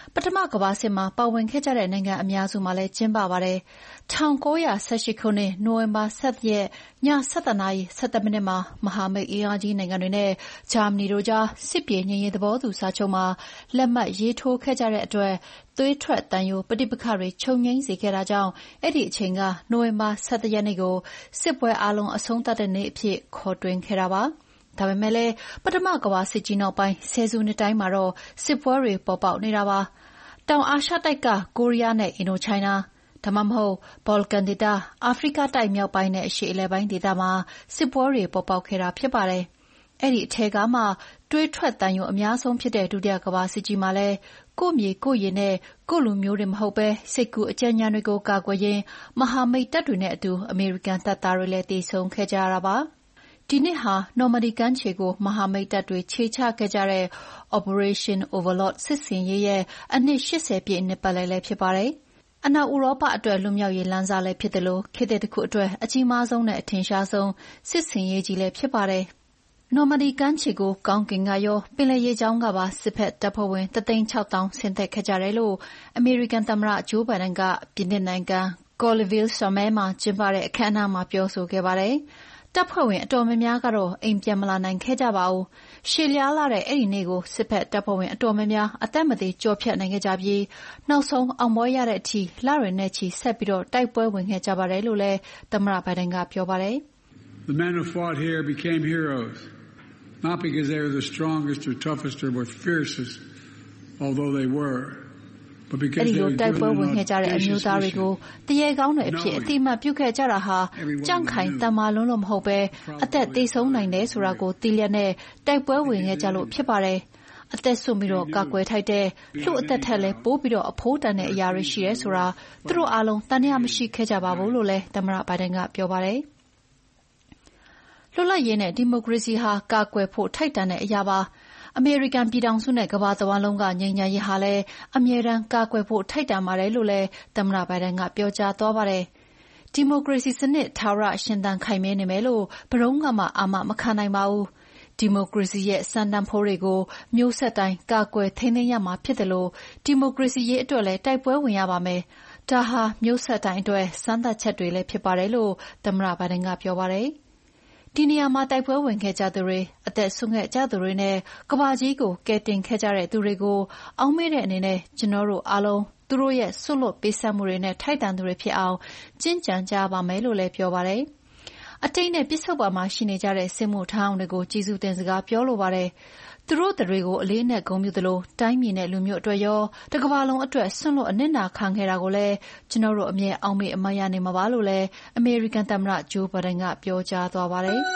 ပထမကမ္ဘာစစ်မှာပါဝင်ခဲ့ကြတဲ့နိုင်ငံအများစုမှာလည်းကျင်းပပါတယ်။၁၉၁၈ခုနှစ်နိုဝင်ဘာ၁၁ရက်ည၁၁နာရီ၁၁မိနစ်မှာမဟာမိတ်အင်အားကြီးနိုင်ငံတွေနဲ့ဂျာမနီတို့ကြားစစ်ပြေငြိမ်းရေးသဘောတူစာချုပ်မှာလက်မှတ်ရေးထိုးခဲ့ကြတဲ့အတွက်သွေးထွက်သံယိုပဋိပက္ခတွေချုပ်ငြိမ်းစေခဲ့တာကြောင့်အဲ့ဒီအချိန်ကနိုဝင်ဘာ၁၁ရက်နေ့ကိုစစ်ပွဲအားလုံးအဆုံးသတ်တဲ့နေ့အဖြစ်ခေါ်တွင်ခဲ့တာပါ။ဒါပေမဲ့လည်းပထမကမ္ဘာစစ်ကြီးနောက်ပိုင်းဆယ်စုနှစ်တိုင်းမှာတော့စစ်ပွဲတွေပေါ်ပေါက်နေတာပါ။တောင်အာရှတိုက်ကကိုရီးယားနဲ့အင်ဒိုချိုင်းနာဒါမှမဟုတ်ဘော်လကန်ဒေသအာဖရိကတိုက်မြောက်ပိုင်းနဲ့အရှေ့အလယ်ပိုင်းဒေသမှာစစ်ပွဲတွေပေါ်ပေါက်ခဲ့တာဖြစ်ပါတယ်။အဲ့ဒီအထက်ကမှတွေးထွက်တန်ယိုအများဆုံးဖြစ်တဲ့ဒုတိယကမ္ဘာစစ်ကြီးမှာလည်းကိုယ့်မြေကိုယ့်ရေနဲ့ကိုယ့်လူမျိုးတွေမဟုတ်ပဲစိတ်ကူးအကြံဉာဏ်တွေကိုကာကွယ်ရင်းမဟာမိတ်တပ်တွေနဲ့အတူအမေရိကန်တပ်သားတွေလည်းတည်ဆုံခဲ့ကြရတာပါ။ဒီနှစ်ဟာနော်မဒီကမ်းခြေကိုမဟာမိတ်တပ်တွေခြေချခဲ့ကြတဲ့ Operation Overlord စစ်ဆင်ရေးရဲ့အနှစ်၈၀ပြည့်နှစ်ပတ်လည်လည်းဖြစ်ပါတယ်။အနောက်ဥရောပအတွက်လွတ်မြောက်ရေးလမ်းစာလည်းဖြစ်တယ်လို့ခေတ်တစ်ခုအတွက်အကြီးမားဆုံးနဲ့အထင်ရှားဆုံးစစ်ဆင်ရေးကြီးလည်းဖြစ်ပါတယ်။နော်မဒီကမ်းခြေကိုကောင်းကင်ကရောပင်လယ်ရေကြောင်းကပါစစ်ဖက်တပ်ဖွဲ့ဝင်တသိန်းခြောက်သောင်းဆင်းသက်ခဲ့ကြတယ်လို့အမေရိကန်သမ္မတဂျိုးဘိုင်ဒန်ကပြင်သစ်နိုင်ငံ Colleville-sur-Mer မှာကျင်းပတဲ့အခမ်းအနားမှာပြောဆိုခဲ့ပါတယ်။တပ်ဖွဲ့ဝင်အတော်များများကတော့အိမ်ပြန်မလာနိုင်ခဲ့ကြပါဘူး။ရှည်လျားလာတဲ့အဲ့ဒီနေ့ကိုစစ်ဖက်တပ်ဖွဲ့ဝင်အတော်များများအသက်မသေးကြော်ဖြတ်နိုင်ခဲ့ကြပြီးနောက်ဆုံးအောင်ပွဲရတဲ့အထိလရင်းနဲ့ချီဆက်ပြီးတော့တိုက်ပွဲဝင်ခဲ့ကြပါတယ်လို့လည်းသမ္မတဘိုင်ဒန်ကပြောပါတယ်။ The men who fought here became heroes not because they were the strongest or toughest or most fiercest although they were အဲ့ဒီလိုတိုက်ပွဲဝင်ခဲ့ကြတဲ့အမျိုးသားတွေကိုတရေကောင်းတွေအဖြစ်အတိအမှတ်ပြုခဲ့ကြတာဟာကြန့်ခိုင်တန်မာလွန်းလို့မဟုတ်ပဲအသက်သေဆုံးနိုင်တယ်ဆိုတာကိုသိလျက်နဲ့တိုက်ပွဲဝင်ခဲ့ကြလို့ဖြစ်ပါတယ်။အသက်ဆွပြီးတော့ကာကွယ်ထိုက်တဲ့လူအသက်ထက်လည်းပိုးပြီးတော့အဖိုးတန်တဲ့အရာတွေရှိရဲဆိုတာသူတို့အားလုံးတန်ရမရှိခဲ့ကြပါဘူးလို့လည်းသမ္မတဘိုင်ဒန်ကပြောပါတယ်။လွတ်လပ်ရေးနဲ့ဒီမိုကရေစီဟာကာကွယ်ဖို့ထိုက်တန်တဲ့အရာပါ။အမေရိကန်ပြည်ထောင်စုနဲ့ကမ္ဘာတဝန်းလုံးကငြိမ်းချမ်းရေးဟာလည်းအမြဲတမ်းကာကွယ်ဖို့ထိုက်တန်ပါတယ်လို့လည်းသမ္မတဘိုင်ဒန်ကပြောကြားသွားပါတယ်။ဒီမိုကရေစီစနစ်ထာဝရရှင်သန်ခိုင်မြဲနေမယ်လို့ဘယ်တော့မှအာမမခံနိုင်ပါဘူး။ဒီမိုကရေစီရဲ့စံတန်ဖိုးတွေကိုမျိုးဆက်တိုင်းကာကွယ်ထိန်းသိမ်းရမှာဖြစ်တယ်လို့ဒီမိုကရေစီရေးအတွက်လည်းတိုက်ပွဲဝင်ရပါမယ်။ဒါဟာမျိုးဆက်တိုင်းအတွက်စံသတ်ချက်တွေလည်းဖြစ်ပါတယ်လို့သမ္မတဘိုင်ဒန်ကပြောပါတယ်။ဒီနေရာမှာတိုက်ပွဲဝင်ခဲ့ကြသူတွေအသက်ဆုံးခဲ့ကြသူတွေနဲ့ကမ္ဘာကြီးကိုကယ်တင်ခဲ့ကြတဲ့သူတွေကိုအောက်မေ့တဲ့အနေနဲ့ကျွန်တော်တို့အားလုံးသူတို့ရဲ့ဆွတ်လွတ်ပေးဆက်မှုတွေနဲ့ထိုက်တန်သူတွေဖြစ်အောင်ကျင့်ကြံကြပါမယ်လို့လည်းပြောပါတယ်။အတိတ်နဲ့ပြစ္ဆုတ်ပါမှာရှိနေကြတဲ့စစ်မှုထမ်းအောင်တွေကိုကျေးဇူးတင်စကားပြောလိုပါတယ်။သူတို့တွေကိုအလေးနဲ့ဂုဏ်ပြုသလိုတိုင်းပြည်နဲ့လူမျိုးအတွက်ရောတကမ္ဘာလုံးအတွက်ဆွန့်လွတ်အနစ်နာခံခဲ့တာကိုလည်းကျွန်တော်တို့အမြဲအောက်မေ့အမှတ်ရနေမှာပါလို့လည်းအမေရိကန်သမ္မတဂျိုးဘိုင်ဒန်ကပြောကြားသွားပါတယ်။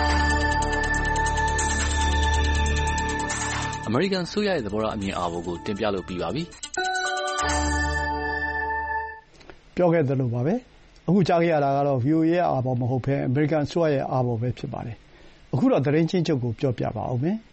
အမေရိကန်ဆိုရရဲ့သဘောထားအမြင်အာဘော်ကိုတင်ပြလို့ပြီးပါပြီ။ပြောခဲ့သလိုပါပဲ။အခုကြားခဲ့ရတာကတော့ ဗီအိုအေ ရဲ့အာဘော်မဟုတ်ဘဲအမေရိကန်ဆိုရရဲ့အာဘော်ပဲဖြစ်ပါတယ်။အခုတော့သတင်းချင်းချုပ်ကိုပြောပြပါဦးမယ်။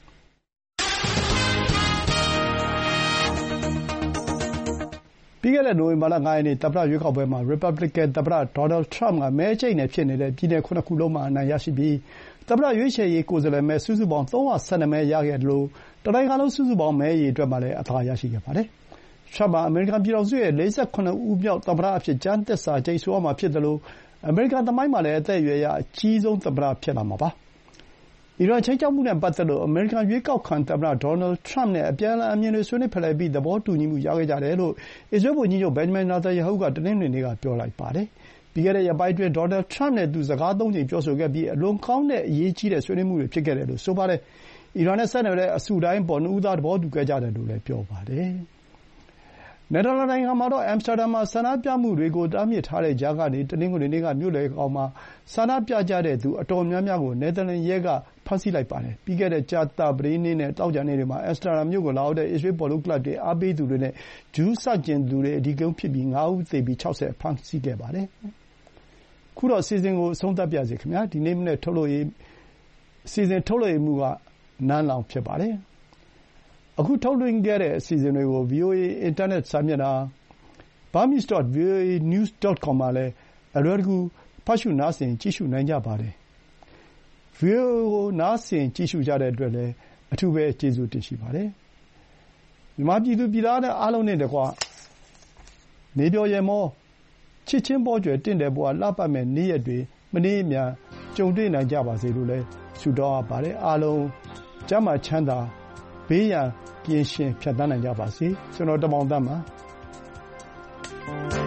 ပြီးခဲ့တဲ့နိုဝင်ဘာလ၅ရက်နေ့သမ္မတရွေးကောက်ပွဲမှာရီပတ်ဘလီကန်သမ္မတဒေါ်နယ်ထရမ့်ကမဲအကျိတ်နဲ့ဖြစ်နေတဲ့ပြည်နယ်ခုနစ်ခုလုံးမှာအနိုင်ရရှိပြီးသမ္မတရွေးချယ်ရေးကိုယ်စားလှယ်မဲစုစုပေါင်းသုံးရာ၁၂မဲရခဲ့တယ်လို့တနိုင်ငံလုံးစုစုပေါင်းမဲအရေအတွက်မှာလည်းအသာရရှိခဲ့ပါတယ်။ထရမ့်ဟာအမေရိကန်ပြည်ထောင်စုရဲ့လေးဆယ့်ခုနစ်ဦးမြောက်သမ္မတအဖြစ်ကျမ်းသစ္စာကျိန်ဆိုရမှာဖြစ်တယ်လို့အမေရိကန်သမိုင်းမှာလည်းအသက်အရွယ်အရအကြီးဆုံးသမ္မတဖြစ်လာမှာပါ။အီရန်ခြိမ်းခြောက်မှုနဲ့ပတ်သက်လို့အမေရိကန်ရွေးကောက်ခံသမ္မတဒေါ်နယ်ထရမ့်နဲ့အပြန်အလှန်အမြင်တွေဆွေးနွေးဖလှယ်ပြီးသဘောတူညီမှုရခဲ့ကြတယ်လို့အစ္စရေးဝန်ကြီးချုပ်ဘင်ဂျမင်နာတန်ယာဟုကတနင်္ဂနွေနေ့ကပြောလိုက်ပါတယ်။ပြီးခဲ့တဲ့ရက်ပိုင်းအတွင်းဒေါ်နယ်ထရမ့်နဲ့သူစကားသုံးကြိမ်ပြောဆိုခဲ့ပြီးအလွန်ကောင်းတဲ့အရေးကြီးတဲ့ဆွေးနွေးမှုတွေဖြစ်ခဲ့တယ်လို့ဆိုပါတယ်။အီရန်နဲ့ဆက်နွယ်တဲ့အစုတိုင်းအပေါ်နှစ်ဦးသားသဘောတူခဲ့ကြတယ်လို့လည်းပြောပါတယ်။နယ်သာလန်နိုင်ငံမှာတော့အမ်စတာဒမ်မှာဆန္ဒပြမှုတွေကိုတားမြစ်ထားတဲ့ကြားကနေတနင်္ဂနွေနေ့ကမြို့လယ်ခေါင်မှာဆန္ဒပြကြတဲ့သူအတော်များများကိုနယ်သာလန်ရဲကဖမ်းဆီးလိုက်ပါတယ်။ပြီးခဲ့တဲ့ကြာသပတေးနေ့နဲ့သောကြာနေ့တွေမှာအမ်စတာဒမ်မြို့ကိုလာရောက်တဲ့အစ္စရေးဘောလုံးကလပ်တွေအားပေးသူတွေနဲ့ဂျူးဆန့်ကျင်သူတွေအဓိကရုဏ်းဖြစ်ပြီးငါးဦးသေပြီးခြောက်ဆယ်ဖမ်းဆီးခဲ့ပါတယ်။ခုတော့အစီအစဉ်ကိုအဆုံးသတ်ပါရစေခင်ဗျာ။ဒီနေ့မနက်ထုတ်လွှင့်ရေးအစီအစဉ်ထုတ်လွှင့်ရေးမှူးကနန်းလောင်ဖြစ်ပါတယ်။အခုထုတ်လွှင့်ခဲ့တဲ့အစီအစဉ်တွေကို ဗီအိုအေ အင်တာနက်စာမျက်နှာ burmese dot v o a news dot com မှာလည်းအလွယ်တကူဖတ်ရှုနားဆင်ကြည့်ရှုနိုင်ကြပါတယ်။ ဗီအိုအေကိုနားဆင်ကြည့်ရှုကြတဲ့အတွက်လည်းအထူးပဲကျေးဇူးတင်ရှိပါတယ်။မြန်မာပြည်သူပြည်သားအားလုံးနဲ့တကွနေပျော်ရည်မောချစ်ချင်းပေါ်ကျွယ်တင့်တယ်ဘဝလှပမဲ့နေ့ရက်တွေမနှေးမြန်ကြုံတွေ့နိုင်ကြပါစေလို့လည်းဆုတောင်းအပ်ပါတယ်အားလုံးကျမ်းမာချမ်းသာဘေးရန်ကင်းရှင်းဖြတ်သန်းနိုင်ကြပါစေကျွန်တော်တမောင်သတ်မှာ